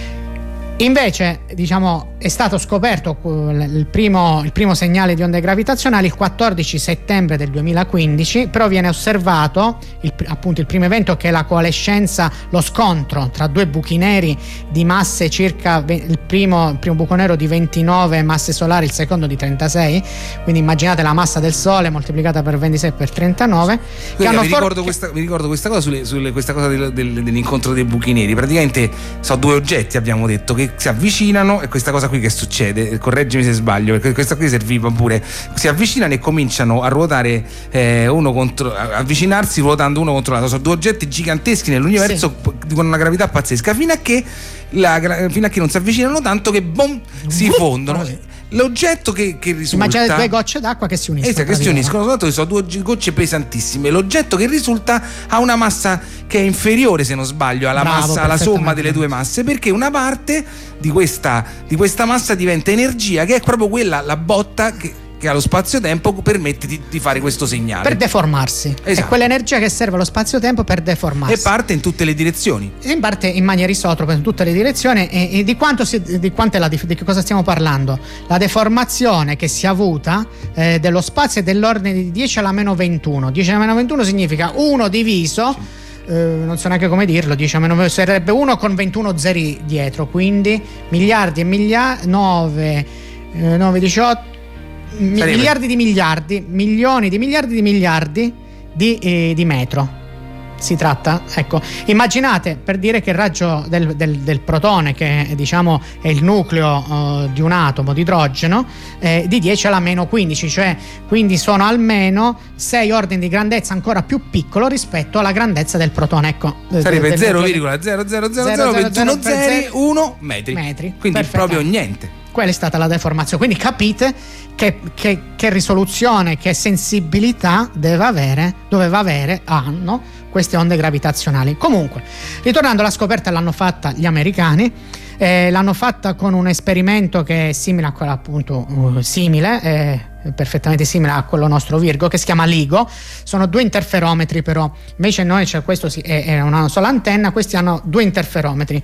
Speaker 2: Invece, diciamo, è stato scoperto il primo, il primo segnale di onde gravitazionali il quattordici settembre del duemilaquindici, però viene osservato il, appunto il primo evento, che è la coalescenza, lo scontro tra due buchi neri di masse circa, il primo, il primo buco nero di ventinove masse solari, il secondo di trentasei, quindi immaginate la massa del Sole moltiplicata per ventisei per trentanove.
Speaker 1: Che mi, ricordo for- questa, mi ricordo questa cosa sulle, sulle, questa cosa del, del, dell'incontro dei buchi neri. Praticamente sono due oggetti, abbiamo detto, che si avvicinano, e questa cosa qui che succede, correggimi se sbaglio perché questa qui serviva pure, si avvicinano e cominciano a ruotare eh, uno contro, a avvicinarsi ruotando uno contro l'altro. Sono due oggetti giganteschi nell'universo, sì, con una gravità pazzesca, fino a che la, fino a che non si avvicinano tanto che boom, si fondono. L'oggetto che, che risulta,
Speaker 2: immaginate due gocce d'acqua che si uniscono,
Speaker 1: esatto, che si uniscono, soltanto che sono due gocce pesantissime. L'oggetto che risulta ha una massa che è inferiore, se non sbaglio, alla
Speaker 2: Bravo,
Speaker 1: massa, alla somma delle due masse, perché una parte di questa, di questa massa diventa energia, che è proprio quella, la botta che, che allo spazio-tempo permette di, di fare questo segnale,
Speaker 2: per deformarsi.
Speaker 1: Esatto.
Speaker 2: È quell'energia che serve allo spazio-tempo per deformarsi,
Speaker 1: e parte in tutte le direzioni,
Speaker 2: e in parte in maniera isotropa in tutte le direzioni. E, e di quanto si, di quanto è la, di che cosa stiamo parlando? La deformazione che si è avuta eh, dello spazio è dell'ordine di dieci alla meno ventuno. dieci alla meno ventuno significa uno diviso, eh, non so neanche come dirlo, dieci alla meno, sarebbe uno con ventuno zeri dietro, quindi miliardi e miliardi, nove, eh, nove, diciotto,
Speaker 1: Sarebbe.
Speaker 2: miliardi di miliardi, milioni di miliardi di miliardi di, eh, di metro si tratta. Ecco, immaginate, per dire che il raggio del, del, del protone, che diciamo è il nucleo uh, di un atomo di idrogeno, eh, di dieci alla meno quindici, cioè quindi sono almeno sei ordini di grandezza ancora più piccolo rispetto alla grandezza del protone. Ecco,
Speaker 1: sarebbe zero virgola zero zero zero zero ventuno zeri uno metri,
Speaker 2: metri,
Speaker 1: quindi proprio niente.
Speaker 2: Quella è stata la deformazione, quindi capite che, che, che risoluzione, che sensibilità deve avere, doveva avere, hanno queste onde gravitazionali. Comunque, ritornando alla scoperta, l'hanno fatta gli americani, eh, l'hanno fatta con un esperimento che è simile a quello, appunto, uh, simile, eh, perfettamente simile a quello nostro Virgo, che si chiama LIGO. Sono due interferometri, però invece noi c'è, questo è, è una sola antenna, questi hanno due interferometri.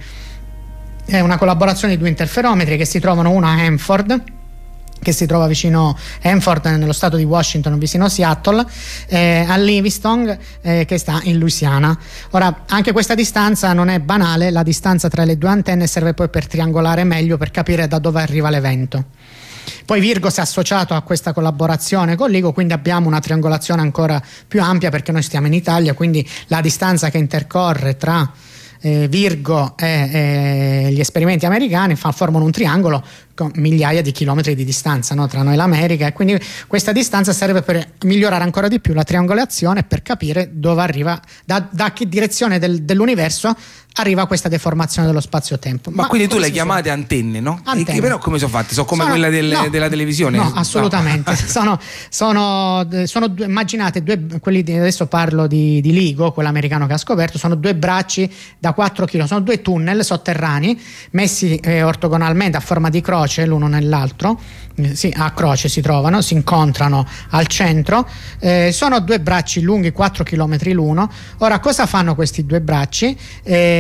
Speaker 2: È una collaborazione di due interferometri che si trovano, uno a Hanford, che si trova vicino Hanford nello stato di Washington, vicino Seattle, eh, a Livingston, eh, che sta in Louisiana. Ora, anche questa distanza non è banale, la distanza tra le due antenne serve poi per triangolare meglio, per capire da dove arriva l'evento. Poi Virgo si è associato a questa collaborazione con LIGO, quindi abbiamo una triangolazione ancora più ampia, perché noi stiamo in Italia, quindi la distanza che intercorre tra Eh, Virgo e, e gli esperimenti americani fa, formano un triangolo con migliaia di chilometri di distanza, no, tra noi e l'America, e quindi questa distanza serve per migliorare ancora di più la triangolazione, per capire dove arriva, da, da che direzione del, dell'universo arriva questa deformazione dello spazio-tempo.
Speaker 1: Ma, Ma quindi tu le chiamate antenne, no?
Speaker 2: Antenne.
Speaker 1: E che però come sono fatte? Sono come
Speaker 2: sono,
Speaker 1: quella del,
Speaker 2: no,
Speaker 1: della televisione?
Speaker 2: No, assolutamente. No. sono, sono, sono due, immaginate due, quelli di, adesso parlo di, di LIGO, quello americano che ha scoperto, sono due bracci da quattro chilometri, sono due tunnel sotterranei messi eh, ortogonalmente a forma di croce l'uno nell'altro, eh, sì, a croce si trovano, si incontrano al centro, eh, sono due bracci lunghi quattro chilometri l'uno. Ora, cosa fanno questi due bracci? Eh,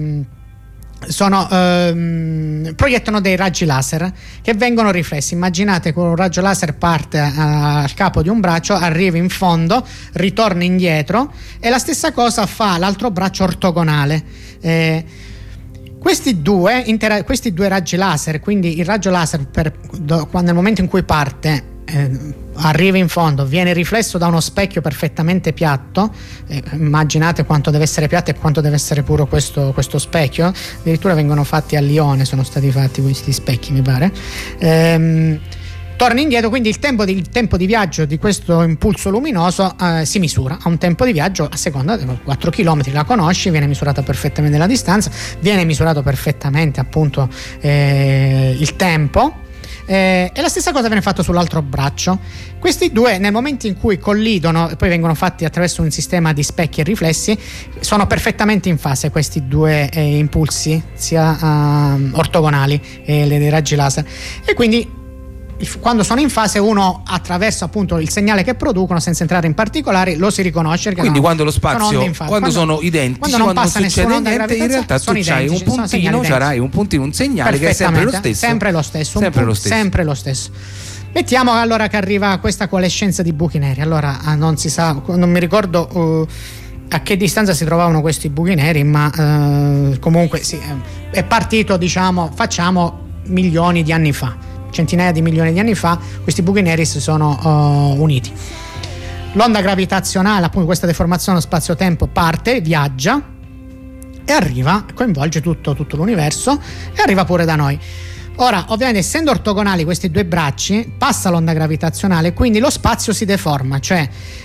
Speaker 2: Sono, ehm, proiettano dei raggi laser che vengono riflessi. Immaginate che un raggio laser parte a, al capo di un braccio, arriva in fondo, ritorna indietro, e la stessa cosa fa l'altro braccio ortogonale. Eh, questi due, intera- questi due raggi laser, quindi il raggio laser per, do, quando, nel momento in cui parte, eh, arriva in fondo, viene riflesso da uno specchio perfettamente piatto, eh, immaginate quanto deve essere piatto e quanto deve essere puro questo, questo specchio. Addirittura vengono fatti a Lione, sono stati fatti questi specchi, mi pare. Ehm, torni indietro, quindi il tempo di, il tempo di viaggio di questo impulso luminoso eh, si misura a un tempo di viaggio a seconda di quattro chilometri, la conosci, viene misurata perfettamente la distanza, viene misurato perfettamente appunto eh, il tempo. Eh, e la stessa cosa viene fatto sull'altro braccio. Questi due, nel momento in cui collidono e poi vengono fatti attraverso un sistema di specchi e riflessi, sono perfettamente in fase questi due eh, impulsi sia uh, ortogonali e eh, dei raggi laser, e quindi quando sono in fase uno attraverso appunto il segnale che producono, senza entrare in particolari, lo si riconosce.
Speaker 1: Quindi
Speaker 2: no,
Speaker 1: quando lo spazio
Speaker 2: sono
Speaker 1: quando, quando sono identici, quando non, quando non succede niente, in realtà tu c'hai un puntino, c'hai un puntino, un segnale che è sempre lo stesso,
Speaker 2: sempre lo stesso,
Speaker 1: sempre,
Speaker 2: punto,
Speaker 1: lo stesso.
Speaker 2: sempre lo stesso. Mettiamo allora che arriva questa coalescenza di buchi neri. Allora non si sa, non mi ricordo uh, a che distanza si trovavano questi buchi neri, ma uh, comunque sì, è partito, diciamo, facciamo milioni di anni fa. Centinaia di milioni di anni fa questi buchi neri si sono uh, uniti. L'onda gravitazionale, appunto questa deformazione spazio-tempo, parte, viaggia e arriva, coinvolge tutto, tutto l'universo e arriva pure da noi. Ora, ovviamente, essendo ortogonali questi due bracci, passa l'onda gravitazionale, quindi lo spazio si deforma, cioè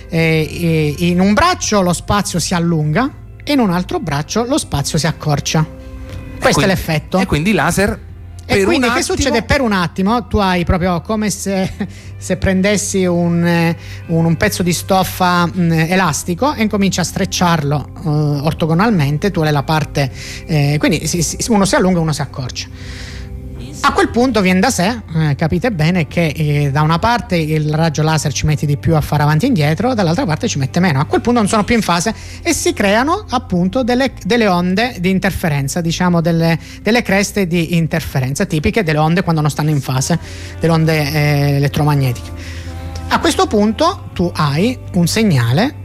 Speaker 2: eh, in un braccio lo spazio si allunga e in un altro braccio lo spazio si accorcia. Questo
Speaker 1: quindi,
Speaker 2: è l'effetto.
Speaker 1: E quindi laser.
Speaker 2: E
Speaker 1: per
Speaker 2: quindi
Speaker 1: che
Speaker 2: attimo, succede per un attimo? Tu hai proprio come se, se prendessi un, un, un pezzo di stoffa mh, elastico e incominci a strecciarlo uh, ortogonalmente, tu hai la parte eh, quindi si, si, uno si allunga e uno si accorcia. A quel punto viene da sé, eh, capite bene, che eh, da una parte il raggio laser ci mette di più a fare avanti e indietro, dall'altra parte ci mette meno. A quel punto non sono più in fase e si creano appunto delle, delle onde di interferenza, diciamo delle, delle creste di interferenza tipiche delle onde quando non stanno in fase, delle onde eh, elettromagnetiche. A questo punto tu hai un segnale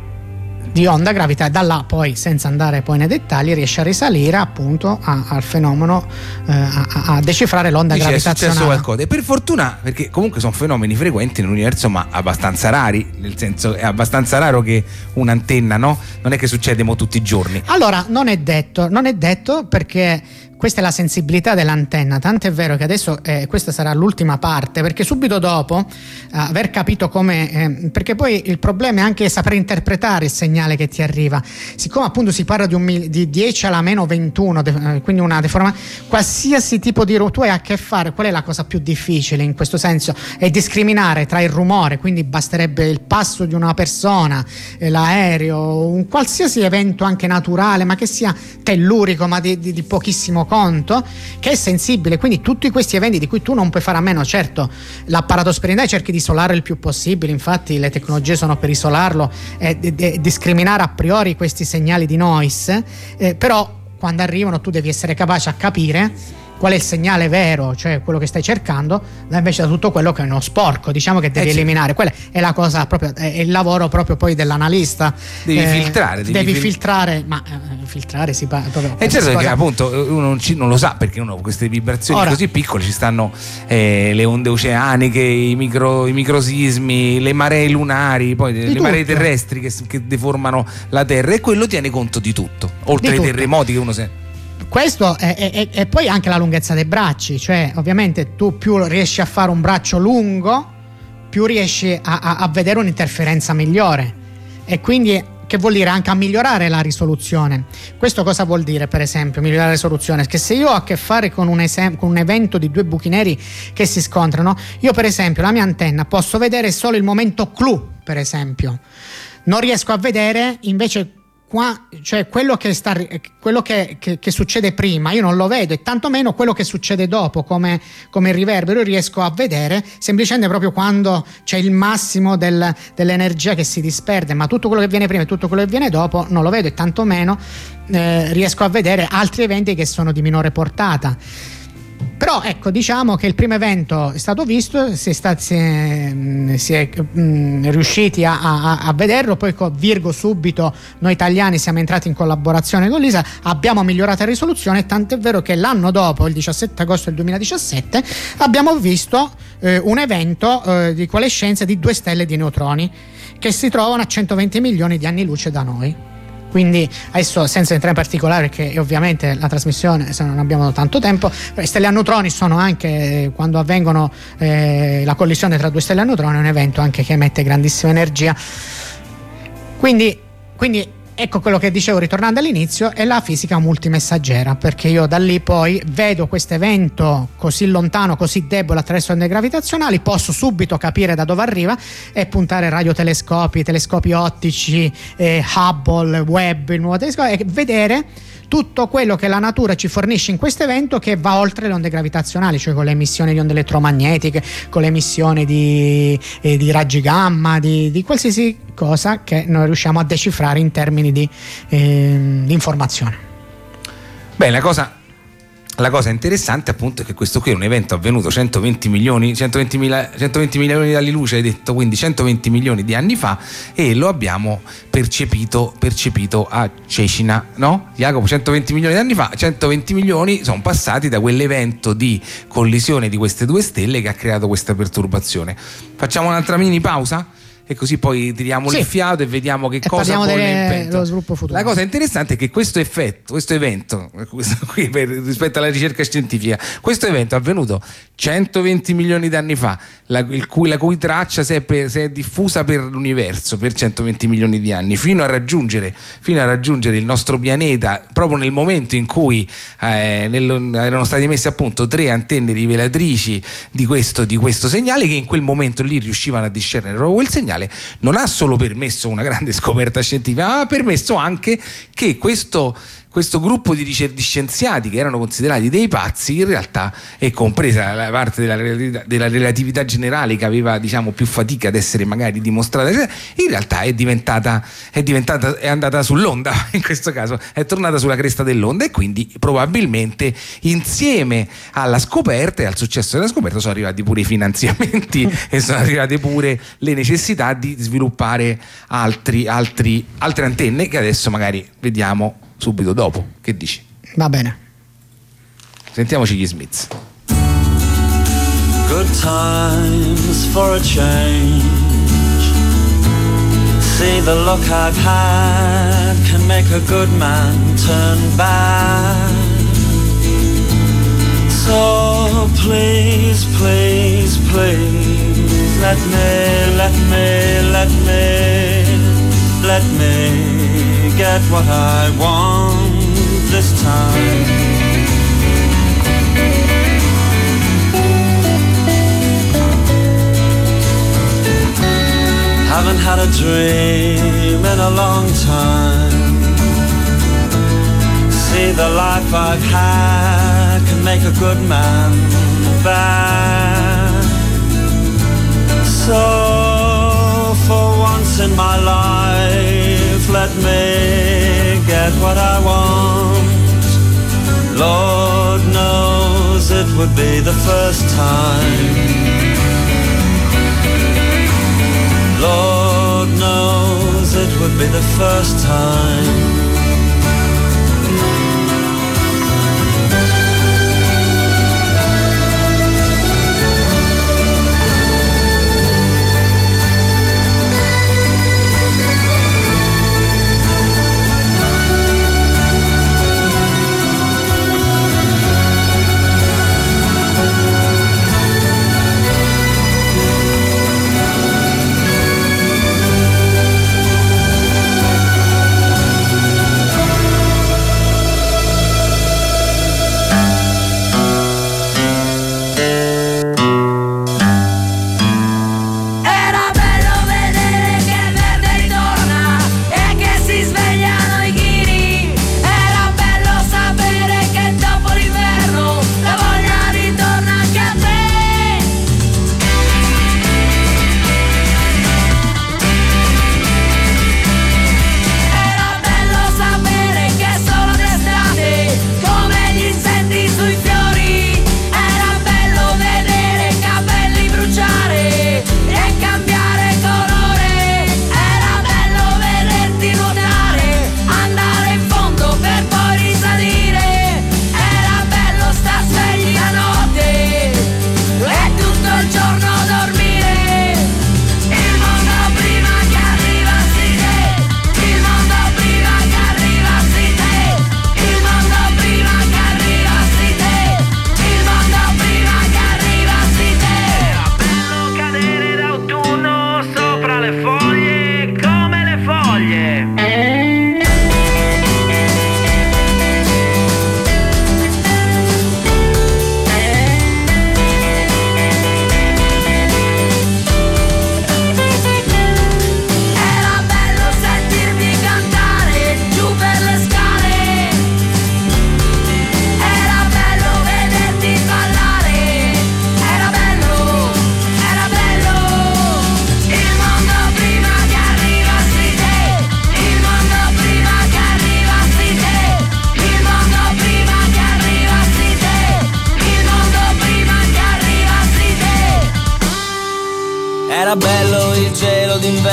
Speaker 2: di onda gravità, da là poi, senza andare poi nei dettagli, riesce a risalire appunto a, al fenomeno, eh, a, a decifrare l'onda
Speaker 1: Dice,
Speaker 2: gravitazionale.
Speaker 1: È successo qualcosa, e per fortuna, perché comunque sono fenomeni frequenti nell'universo, ma abbastanza rari, nel senso è abbastanza raro che un'antenna, no? Non è che succede mo tutti i giorni.
Speaker 2: Allora, non è detto, non è detto perché questa è la sensibilità dell'antenna, tant'è vero che adesso eh, questa sarà l'ultima parte, perché subito dopo eh, aver capito come eh, perché poi il problema è anche saper interpretare il segnale che ti arriva, siccome appunto si parla di, un, di dieci alla meno ventuno, de, quindi una deformazione, qualsiasi tipo di tu hai a che fare. Qual è la cosa più difficile in questo senso? È discriminare tra il rumore, quindi basterebbe il passo di una persona, eh, l'aereo, un qualsiasi evento anche naturale, ma che sia tellurico, ma di, di, di pochissimo conto, che è sensibile. Quindi tutti questi eventi di cui tu non puoi fare a meno. Certo, l'apparato sperimentale cerchi di isolarlo il più possibile, infatti le tecnologie sono per isolarlo e, e, e discriminare a priori questi segnali di noise, eh, però quando arrivano tu devi essere capace a capire qual è il segnale vero, cioè quello che stai cercando, da invece da tutto quello che è uno sporco, diciamo, che devi eh, eliminare. Quella è la cosa proprio, è il lavoro proprio poi dell'analista.
Speaker 1: Devi
Speaker 2: eh,
Speaker 1: filtrare, devi,
Speaker 2: devi
Speaker 1: fil-
Speaker 2: filtrare, ma eh, filtrare si parla proprio.
Speaker 1: E certo che appunto uno non, ci, non lo sa, perché uno queste vibrazioni Ora, così piccole ci stanno eh, le onde oceaniche, i, micro, i microsismi, le maree lunari, poi le tutto. maree terrestri che, che deformano la Terra, e quello tiene conto di tutto, oltre di ai tutto. terremoti che uno sente.
Speaker 2: Questo è, è, è poi anche la lunghezza dei bracci, cioè ovviamente tu più riesci a fare un braccio lungo, più riesci a, a, a vedere un'interferenza migliore, e quindi che vuol dire anche a migliorare la risoluzione. Questo cosa vuol dire, per esempio, migliorare la risoluzione? Che se io ho a che fare con un, esem- con un evento di due buchi neri che si scontrano, io per esempio la mia antenna posso vedere solo il momento clou, per esempio, non riesco a vedere invece qua, cioè quello che sta quello che, che, che succede prima io non lo vedo, e tantomeno quello che succede dopo, come, come il riverbero io riesco a vedere semplicemente proprio quando c'è il massimo del, dell'energia che si disperde, ma tutto quello che viene prima e tutto quello che viene dopo non lo vedo, e tantomeno eh, riesco a vedere altri eventi che sono di minore portata. Però ecco, diciamo che il primo evento è stato visto, si è, stati, si è, si è mh, riusciti a, a, a vederlo, poi con Virgo subito noi italiani siamo entrati in collaborazione con l'I S A, abbiamo migliorato la risoluzione, tant'è vero che l'anno dopo, il diciassette agosto del duemiladiciassette, abbiamo visto eh, un evento eh, di coalescenza di due stelle di neutroni che si trovano a centoventi milioni di anni luce da noi. Quindi adesso, senza entrare in particolare, perché ovviamente la trasmissione, se non abbiamo tanto tempo, stelle a neutroni sono anche, quando avvengono eh, la collisione tra due stelle a neutroni, è un evento anche che emette grandissima energia. Quindi, quindi ecco quello che dicevo ritornando all'inizio, è la fisica multimessaggera, perché io da lì poi vedo questo evento così lontano, così debole attraverso le onde gravitazionali, posso subito capire da dove arriva e puntare radiotelescopi, telescopi ottici, eh, Hubble, Webb, il nuovo telescopio, e vedere tutto quello che la natura ci fornisce in questo evento, che va oltre le onde gravitazionali, cioè con le emissioni di onde elettromagnetiche, con le emissioni di, eh, di raggi gamma, di, di qualsiasi cosa che noi riusciamo a decifrare in termini di, eh, di informazione.
Speaker 1: Beh, la cosa La cosa interessante appunto è che questo qui è un evento avvenuto centoventi milioni, centoventi mila, centoventi milioni di anni luce, hai detto, quindi centoventi milioni di anni fa, e lo abbiamo percepito, percepito a Cecina, no? Jacopo, centoventi milioni di anni fa, centoventi milioni sono passati da quell'evento di collisione di queste due stelle che ha creato questa perturbazione. Facciamo un'altra mini pausa? E così poi tiriamo sì. il fiato e vediamo che
Speaker 2: e
Speaker 1: cosa bolle in pentola.
Speaker 2: Dello sviluppo futuro.
Speaker 1: La cosa interessante è che questo effetto, questo evento, questo qui per, rispetto alla ricerca scientifica, questo evento è avvenuto centoventi milioni di anni fa, la, il cui, la cui traccia si è, per, si è diffusa per l'universo per centoventi milioni di anni, fino a raggiungere, fino a raggiungere il nostro pianeta, proprio nel momento in cui eh, nel, erano state messe a punto tre antenne rivelatrici di questo, di questo segnale, che in quel momento lì riuscivano a discernere proprio quel segnale. Non ha solo permesso una grande scoperta scientifica, ma ha permesso anche che questo, questo gruppo di, ricer- di scienziati che erano considerati dei pazzi, in realtà, è compresa la parte della relatività, della relatività generale, che aveva, diciamo, più fatica ad essere magari dimostrata, in realtà è diventata, è diventata è andata sull'onda, in questo caso è tornata sulla cresta dell'onda, e quindi probabilmente insieme alla scoperta e al successo della scoperta sono arrivati pure i finanziamenti e sono arrivate pure le necessità di sviluppare altri, altri, altre antenne, che adesso magari vediamo subito dopo. Che dici?
Speaker 2: Va bene.
Speaker 1: Sentiamoci gli Smiths.
Speaker 4: Good times for a change. See, the luck I've had can make a good man turn bad. So please, please, please, let me, let me, let me, let me get what I want this time. Haven't had a dream in a long time. See, the life I've had can make a good man bad. So for once in my life, let me get what I want. Lord knows it would be the first time. Lord knows it would be the first time.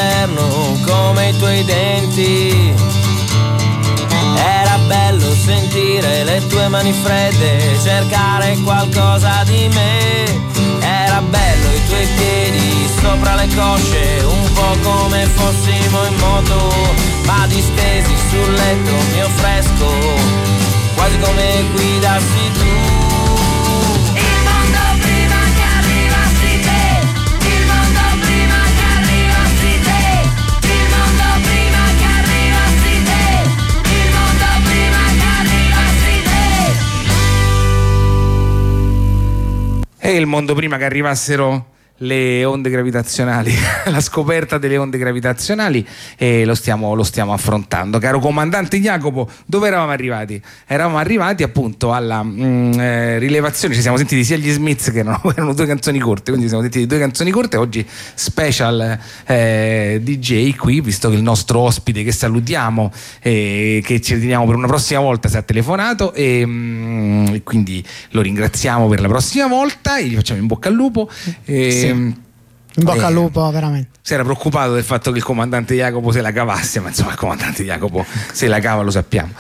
Speaker 5: d'inverno come i tuoi denti. Era bello sentire le tue mani fredde, cercare qualcosa di me. Era bello i tuoi piedi sopra le cosce, un po' come fossimo in moto, ma distesi sul letto mio fresco, quasi come guidassi tu.
Speaker 1: E il mondo prima che arrivassero le onde gravitazionali, la scoperta delle onde gravitazionali, e lo stiamo, lo stiamo affrontando. Caro comandante Jacopo, dove eravamo arrivati? Eravamo arrivati appunto alla mh, eh, rilevazione. Ci siamo sentiti sia gli Smiths, che erano, erano due canzoni corte, quindi ci siamo sentiti due canzoni corte. Oggi special eh, D J qui, visto che il nostro ospite, che salutiamo e eh, che ci riteniamo per una prossima volta, si è telefonato, e mh, quindi lo ringraziamo per la prossima volta e gli facciamo in bocca al lupo. E,
Speaker 2: sì. In bocca eh, al lupo, veramente.
Speaker 1: Si era preoccupato del fatto che il comandante Jacopo se la cavasse, ma insomma il comandante Jacopo se la cava, lo sappiamo.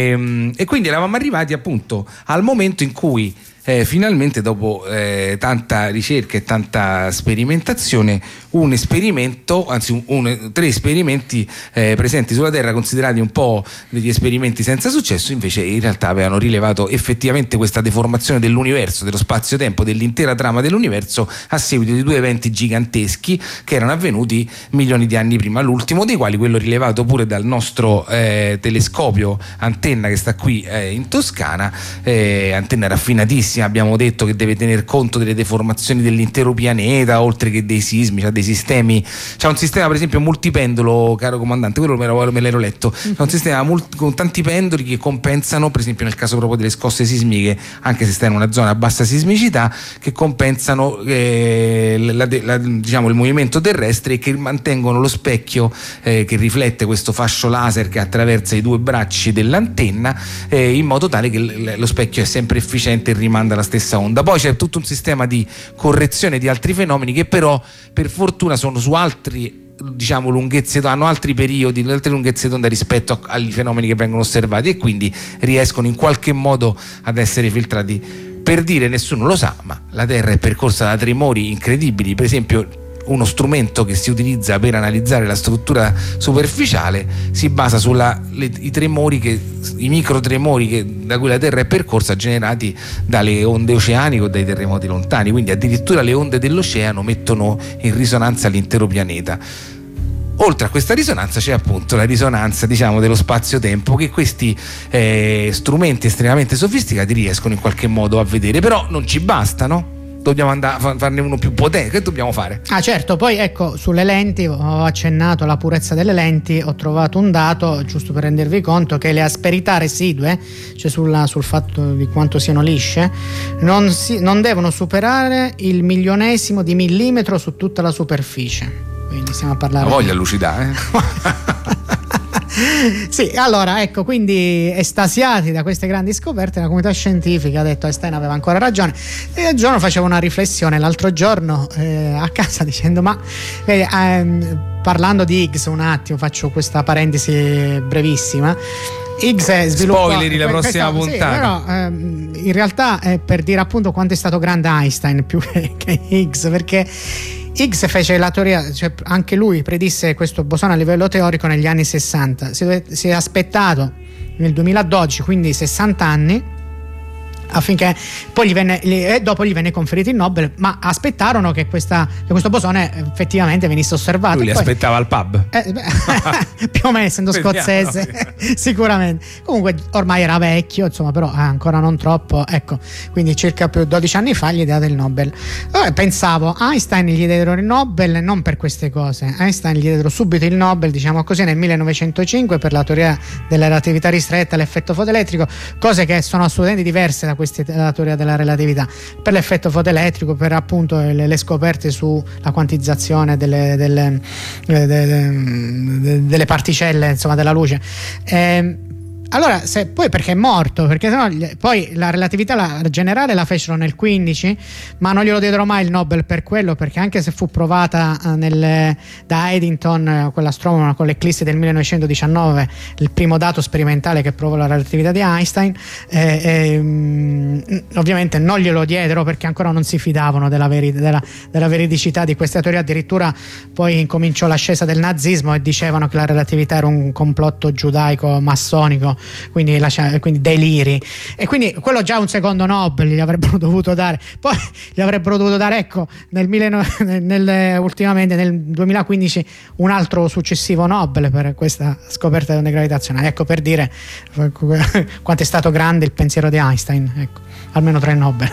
Speaker 1: E, e quindi eravamo arrivati appunto al momento in cui eh, finalmente, dopo eh, tanta ricerca e tanta sperimentazione, un esperimento, anzi un, un, tre esperimenti eh, presenti sulla Terra, considerati un po' degli esperimenti senza successo, invece in realtà avevano rilevato effettivamente questa deformazione dell'universo, dello spazio-tempo, dell'intera trama dell'universo, a seguito di due eventi giganteschi che erano avvenuti milioni di anni prima, l'ultimo dei quali, quello rilevato pure dal nostro eh, telescopio Antenna, che sta qui eh, in Toscana, eh, antenna raffinatissima. Abbiamo detto che deve tener conto delle deformazioni dell'intero pianeta, oltre che dei sismi, cioè dei sistemi. C'è un sistema per esempio multipendolo, caro comandante, quello me, lo, me l'ero letto. C'è un sistema multi, con tanti pendoli che compensano, per esempio nel caso proprio delle scosse sismiche, anche se sta in una zona a bassa sismicità, che compensano eh, la, la, diciamo, il movimento terrestre, e che mantengono lo specchio eh, che riflette questo fascio laser che attraversa i due bracci dell'antenna, eh, in modo tale che l- lo specchio è sempre efficiente e rimanda la stessa onda. Poi c'è tutto un sistema di correzione di altri fenomeni che però per fortuna sono su altri, diciamo, lunghezze, hanno altri periodi, altre lunghezze d'onda rispetto a, ai fenomeni che vengono osservati, e quindi riescono in qualche modo ad essere filtrati. Per dire, nessuno lo sa, ma la Terra è percorsa da tremori incredibili. Per esempio, uno strumento che si utilizza per analizzare la struttura superficiale si basa sulla le, i tremori che, i microtremori che, da cui la Terra è percorsa, generati dalle onde oceaniche o dai terremoti lontani. Quindi addirittura le onde dell'oceano mettono in risonanza l'intero pianeta. Oltre a questa risonanza c'è appunto la risonanza, diciamo, dello spazio-tempo, che questi eh, strumenti estremamente sofisticati riescono in qualche modo a vedere. Però non ci basta, no? Dobbiamo andare a farne uno più potente. Che dobbiamo fare?
Speaker 2: Ah, certo. Poi ecco, sulle lenti ho accennato alla purezza delle lenti. Ho trovato un dato, giusto per rendervi conto, che le asperità residue, cioè sulla, sul fatto di quanto siano lisce, non, si, non devono superare il milionesimo di millimetro su tutta la superficie. Quindi stiamo a parlare.
Speaker 1: Ma voglia lucidare,
Speaker 2: eh? Sì, allora ecco, quindi estasiati da queste grandi scoperte, la comunità scientifica ha detto Einstein aveva ancora ragione. E un giorno facevo una riflessione l'altro giorno eh, a casa, dicendo ma eh, ehm, parlando di Higgs un attimo, faccio questa parentesi brevissima. Higgs è sviluppato.
Speaker 1: Spoileri la prossima
Speaker 2: questo,
Speaker 1: puntata.
Speaker 2: Sì, però ehm, in realtà è per dire appunto quanto è stato grande Einstein più che, che Higgs, perché Higgs fece la teoria, cioè anche lui predisse questo bosone a livello teorico negli anni sessanta. Si, si è aspettato nel duemiladodici, quindi sessanta anni, affinché poi gli venne, e dopo gli venne conferito il Nobel, ma aspettarono che, questa, che questo bosone effettivamente venisse osservato.
Speaker 1: Lui li
Speaker 2: poi,
Speaker 1: aspettava al pub,
Speaker 2: eh, più o meno, essendo scozzese. Sicuramente. Comunque ormai era vecchio, insomma, però ancora non troppo, ecco, quindi circa più dodici anni fa gli date il Nobel. Allora, pensavo, Einstein gli diedero il Nobel non per queste cose. Einstein gli diedero subito il Nobel, diciamo così, nel millenovecentocinque per la teoria della relatività ristretta, l'effetto fotoelettrico, cose che sono assolutamente diverse da queste, la teoria della relatività. Per l'effetto fotoelettrico, per appunto le, le scoperte sulla quantizzazione delle, delle, delle, delle particelle, insomma, della luce. Eh, allora, se, poi perché è morto, perché sennò poi la relatività la, generale la fecero nel quindici, ma non glielo diedero mai il Nobel per quello, perché anche se fu provata uh, nel, da Eddington, uh, quell'astronomo, con l'eclissi del millenovecentodiciannove, il primo dato sperimentale che provò la relatività di Einstein, eh, eh, ovviamente non glielo diedero perché ancora non si fidavano della, veri, della, della veridicità di questa teoria. Addirittura poi incominciò l'ascesa del nazismo e dicevano che la relatività era un complotto giudaico massonico, quindi, lascia, quindi deliri, e quindi quello già un secondo Nobel gli avrebbero dovuto dare. Poi gli avrebbero dovuto dare, ecco, nel, nel, nel ultimamente nel duemilaquindici un altro successivo Nobel per questa scoperta delle onde gravitazionali. Ecco, per dire quanto è stato grande il pensiero di Einstein, ecco, almeno tre Nobel.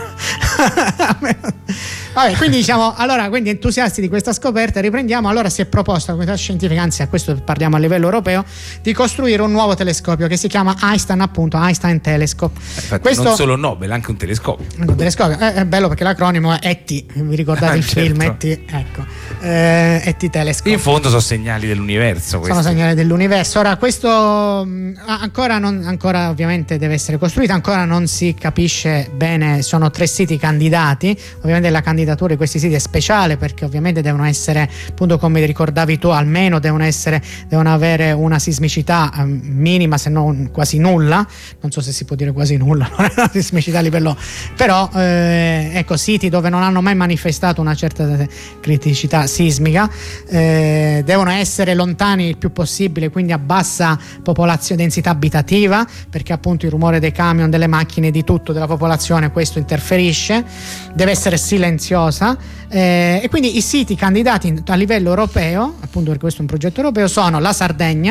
Speaker 2: Vabbè, quindi diciamo, allora, quindi entusiasti di questa scoperta, riprendiamo. Allora si è proposta la comunità scientifica, anzi a questo parliamo a livello europeo, di costruire un nuovo telescopio che si chiama Einstein, appunto Einstein Telescope.
Speaker 1: Infatti,
Speaker 2: questo,
Speaker 1: non solo Nobel, anche un telescopio.
Speaker 2: Un telescopio è, è bello perché l'acronimo è E T, vi ricordate il
Speaker 1: certo.
Speaker 2: film E T? Ecco, eh, E T Telescope.
Speaker 1: In fondo sono segnali dell'universo.
Speaker 2: Sono segnali dell'universo. Ora questo mh, ancora, non, ancora ovviamente deve essere costruito, ancora non si capisce bene. Sono tre siti candidati, ovviamente la candidatura di questi siti è speciale perché ovviamente devono essere, appunto come ricordavi tu, almeno devono essere, devono avere una sismicità eh, minima, se non quasi nulla, non so se si può dire quasi nulla, non è una sismicità a livello, però eh, ecco, siti dove non hanno mai manifestato una certa criticità sismica, eh, devono essere lontani il più possibile, quindi a bassa popolazione, densità abitativa, perché appunto il rumore dei camion, delle macchine, di tutto, della popolazione, questo interferisce, deve essere silenziosa, eh, e quindi i siti candidati a livello europeo, appunto perché questo è un progetto europeo, sono la Sardegna,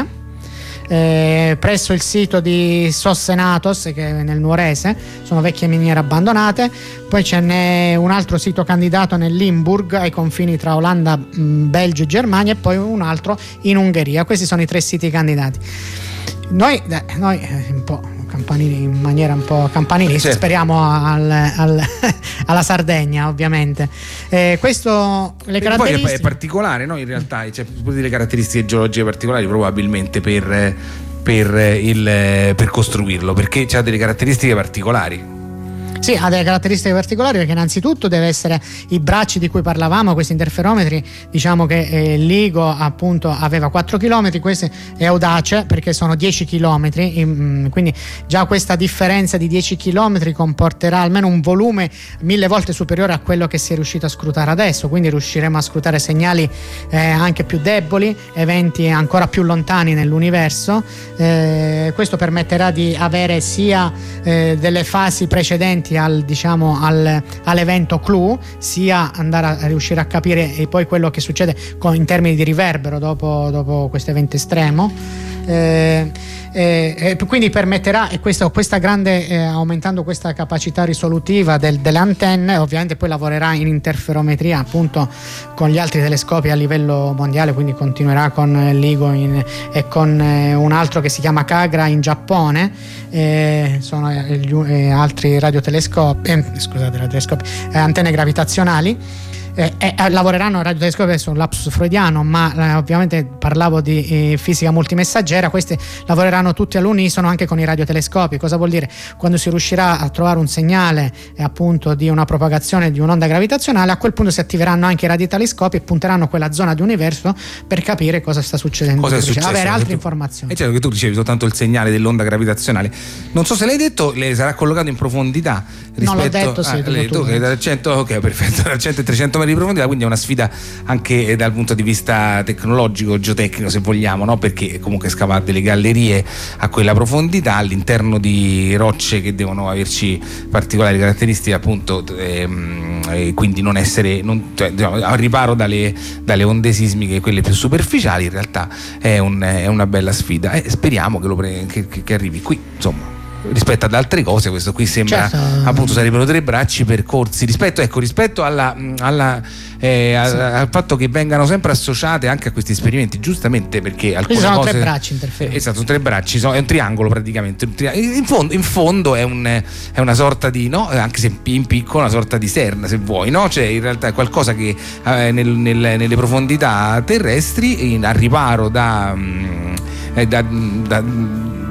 Speaker 2: eh, presso il sito di Sossenatos, che è nel Nuorese, sono vecchie miniere abbandonate. Poi ce n'è un altro sito candidato nel Limburg, ai confini tra Olanda, mh, Belgio e Germania, e poi un altro in Ungheria. Questi sono i tre siti candidati. Noi, eh, noi un po' campanili, in maniera un po' campanilista, certo. Speriamo al, al, alla Sardegna, ovviamente. Eh, questo le caratteristiche...
Speaker 1: Poi è particolare, no? In realtà c'è cioè, delle caratteristiche geologiche particolari probabilmente per, per, il, per costruirlo, perché c'ha delle caratteristiche particolari.
Speaker 2: Sì, ha delle caratteristiche particolari perché innanzitutto deve essere i bracci di cui parlavamo, questi interferometri, diciamo che eh, LIGO appunto aveva quattro chilometri, questo è Audace perché sono dieci chilometri, in, quindi già questa differenza di dieci chilometri comporterà almeno un volume mille volte superiore a quello che si è riuscito a scrutare adesso, quindi riusciremo a scrutare segnali eh, anche più deboli, eventi ancora più lontani nell'universo. Eh, questo permetterà di avere sia eh, delle fasi precedenti al, diciamo, al, all'evento clou, sia andare a riuscire a capire e poi quello che succede con, in termini di riverbero dopo, dopo questo evento estremo. Eh, eh, eh, quindi permetterà, e questo, questa grande eh, aumentando questa capacità risolutiva del, delle antenne, ovviamente poi lavorerà in interferometria appunto con gli altri telescopi a livello mondiale, quindi continuerà con eh, LIGO in, e con eh, un altro che si chiama Kagra in Giappone, eh, sono eh, gli, eh, altri radiotelescopi eh, scusate radiotelescopi eh, antenne gravitazionali. Eh, eh, lavoreranno a radiotelescopi sul lapsus freudiano, ma eh, ovviamente parlavo di eh, fisica multimessaggera, questi lavoreranno tutti all'unisono anche con i radiotelescopi. Cosa vuol dire? Quando si riuscirà a trovare un segnale eh, appunto di una propagazione di un'onda gravitazionale, a quel punto si attiveranno anche i radiotelescopi e punteranno a quella zona di universo per capire cosa sta succedendo,
Speaker 1: cosa è successo,
Speaker 2: avere altre
Speaker 1: tu,
Speaker 2: informazioni.
Speaker 1: E certo che tu ricevi soltanto il segnale dell'onda gravitazionale, non so se l'hai detto, le sarà collocato in profondità rispetto,
Speaker 2: non l'ho detto, sì,
Speaker 1: ah, lei, tu, che dal cento, ok, perfetto, dal cento e trecento metri di profondità, quindi è una sfida anche dal punto di vista tecnologico, geotecnico se vogliamo, no? Perché comunque scavare delle gallerie a quella profondità all'interno di rocce che devono averci particolari caratteristiche, appunto, ehm, e quindi non essere non, cioè, diciamo, al riparo dalle, dalle onde sismiche, quelle più superficiali, in realtà è, un, è una bella sfida e speriamo che, lo pre- che, che, che arrivi qui, insomma. Rispetto ad altre cose, questo qui sembra, certo, appunto sarebbero tre bracci percorsi rispetto, ecco, rispetto alla, alla, eh, a, sì. al fatto che vengano sempre associate anche a questi esperimenti, giustamente, perché alcune
Speaker 2: sono
Speaker 1: cose,
Speaker 2: tre bracci interferenti.
Speaker 1: Eh, esatto, sono tre bracci, sono, è un triangolo praticamente, un tri- in, fondo, in fondo è, un, è una sorta di, no, anche se in piccolo, una sorta di serna se vuoi, no? Cioè in realtà è qualcosa che eh, nel, nel, nelle profondità terrestri, in, al riparo da, eh, da, da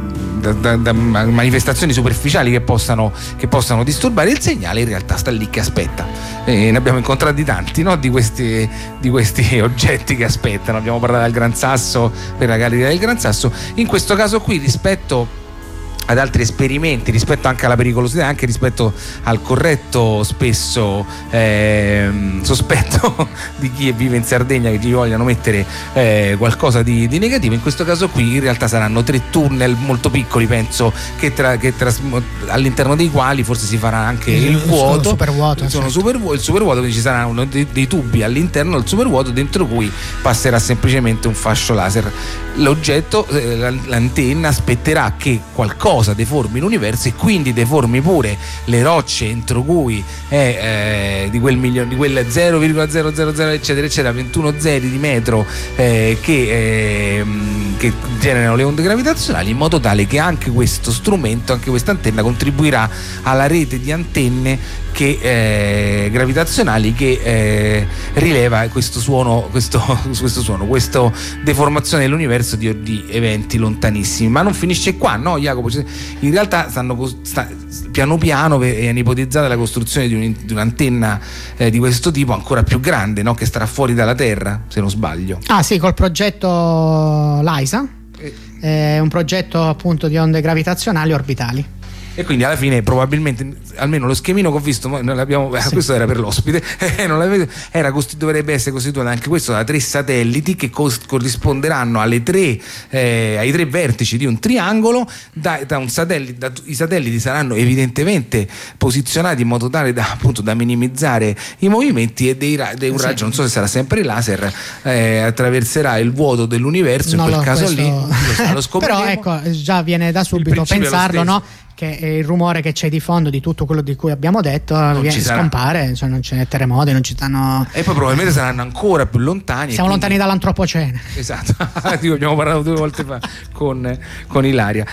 Speaker 1: da, da, da manifestazioni superficiali che possano, che possano disturbare il segnale. In realtà sta lì che aspetta, e ne abbiamo incontrati tanti, no? di, questi, di questi oggetti che aspettano. Abbiamo parlato del Gran Sasso, per la galleria del Gran Sasso. In questo caso qui, rispetto ad altri esperimenti, rispetto anche alla pericolosità, anche rispetto al corretto spesso eh, sospetto di chi vive in Sardegna che gli vogliano mettere eh, qualcosa di, di negativo, in questo caso qui in realtà saranno tre tunnel molto piccoli, penso, che, tra, che tras, all'interno dei quali forse si farà anche il, il vuoto,
Speaker 2: super vuoto,
Speaker 1: sono
Speaker 2: certo.
Speaker 1: super, il super vuoto, quindi ci saranno dei, dei tubi all'interno del super vuoto dentro cui passerà semplicemente un fascio laser. L'oggetto, eh, l'antenna aspetterà che qualcosa deformi l'universo e quindi deformi pure le rocce entro cui è eh, di quel milione, di quel zero virgola zero zero zero eccetera eccetera ventuno zeri di metro eh, che, eh, che generano le onde gravitazionali, in modo tale che anche questo strumento, anche questa antenna contribuirà alla rete di antenne che eh, gravitazionali che eh, rileva questo suono, questo, questo suono, questa deformazione dell'universo di, di eventi lontanissimi. Ma non finisce qua, no, Jacopo? In realtà stanno sta, piano piano è ipotizzata la costruzione di, un, di un'antenna eh, di questo tipo ancora più grande, no? Che starà fuori dalla Terra, se non sbaglio.
Speaker 2: Ah sì, col progetto LISA, eh. è un progetto appunto di onde gravitazionali orbitali.
Speaker 1: E quindi alla fine probabilmente, almeno lo schemino che ho visto, noi l'abbiamo, sì. questo era per l'ospite, non era costi, dovrebbe essere costituito anche questo da tre satelliti che cos- corrisponderanno alle tre, eh, ai tre vertici di un triangolo. Da, da un satellite, da, i satelliti saranno evidentemente posizionati in modo tale da, appunto, da minimizzare i movimenti, e dei, dei un raggio, sì. non so se sarà sempre laser, eh, attraverserà il vuoto dell'universo, no, in quel caso questo... lì lo, lo scopriremo.
Speaker 2: Però ecco, già viene da subito pensarlo, no? Che il rumore che c'è di fondo di tutto quello di cui abbiamo detto viene, scompare, cioè non c'è terremoti, non ci stanno,
Speaker 1: e poi probabilmente saranno ancora più lontani.
Speaker 2: Siamo quindi... lontani dall'antropocene.
Speaker 1: Esatto, abbiamo parlato due volte fa con, con Ilaria.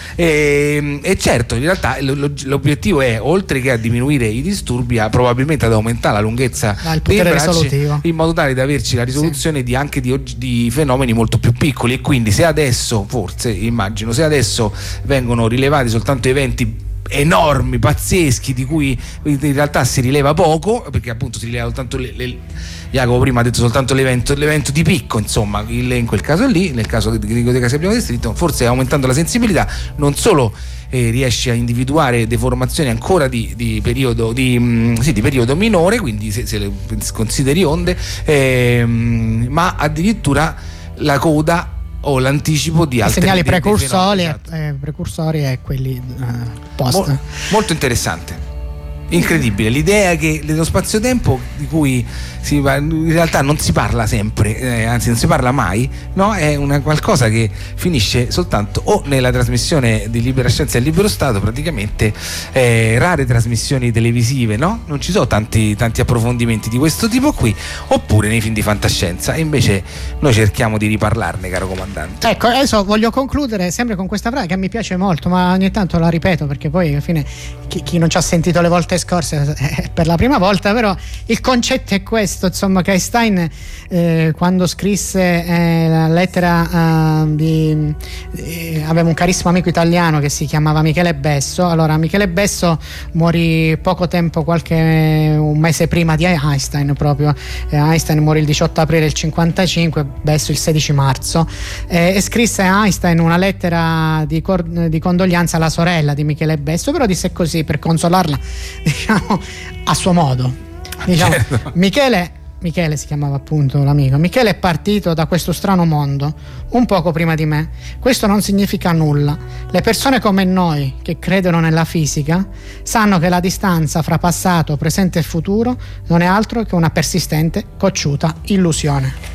Speaker 1: E, e certo, in realtà l'obiettivo è, oltre che a diminuire i disturbi, a, probabilmente ad aumentare la lunghezza
Speaker 2: ah,
Speaker 1: dei bracci,
Speaker 2: risolutivo.
Speaker 1: in modo tale da averci la risoluzione sì. di anche di, di fenomeni molto più piccoli. E quindi se adesso, forse immagino, se adesso vengono rilevati soltanto eventi enormi, pazzeschi, di cui in realtà si rileva poco, perché appunto si rileva soltanto le, le, Jacopo prima ha detto soltanto l'evento, l'evento di picco, insomma, il, in quel caso lì, nel caso di, di, di casi abbiamo descritto, forse aumentando la sensibilità non solo eh, riesci a individuare deformazioni ancora di, di periodo di, mh, sì, di periodo minore, quindi se, se le consideri onde, eh, ma addirittura la coda o l'anticipo di altri
Speaker 2: segnali precursori, esatto. eh, precursori e quelli eh, post.
Speaker 1: Mo- molto interessante. Incredibile l'idea che dello spazio-tempo, di cui si, in realtà non si parla sempre, eh, anzi non si parla mai, no? È una qualcosa che finisce soltanto o nella trasmissione di Libera Scienza e Libero Stato, praticamente eh, rare trasmissioni televisive, no? Non ci sono tanti, tanti approfondimenti di questo tipo qui, oppure nei film di fantascienza, e invece noi cerchiamo di riparlarne, caro comandante.
Speaker 2: Ecco, adesso voglio concludere sempre con questa frase che mi piace molto, ma ogni tanto la ripeto perché poi alla fine chi, chi non ci ha sentito le volte scorse è per la prima volta, però il concetto è questo, insomma, che Einstein eh, quando scrisse eh, la lettera uh, di, eh, aveva un carissimo amico italiano che si chiamava Michele Besso. Allora Michele Besso morì poco tempo, qualche un mese prima di Einstein proprio. eh, Einstein morì il diciotto aprile del cinquantacinque, Besso il sedici marzo, eh, e scrisse a Einstein una lettera di, cor- di condoglianza alla sorella di Michele Besso, però disse così per consolarla, diciamo a suo modo, diciamo, certo. Michele Michele si chiamava appunto l'amico. Michele è partito da questo strano mondo un poco prima di me. Questo non significa nulla. Le persone come noi, che credono nella fisica, sanno che la distanza fra passato, presente e futuro non è altro che una persistente, cocciuta illusione.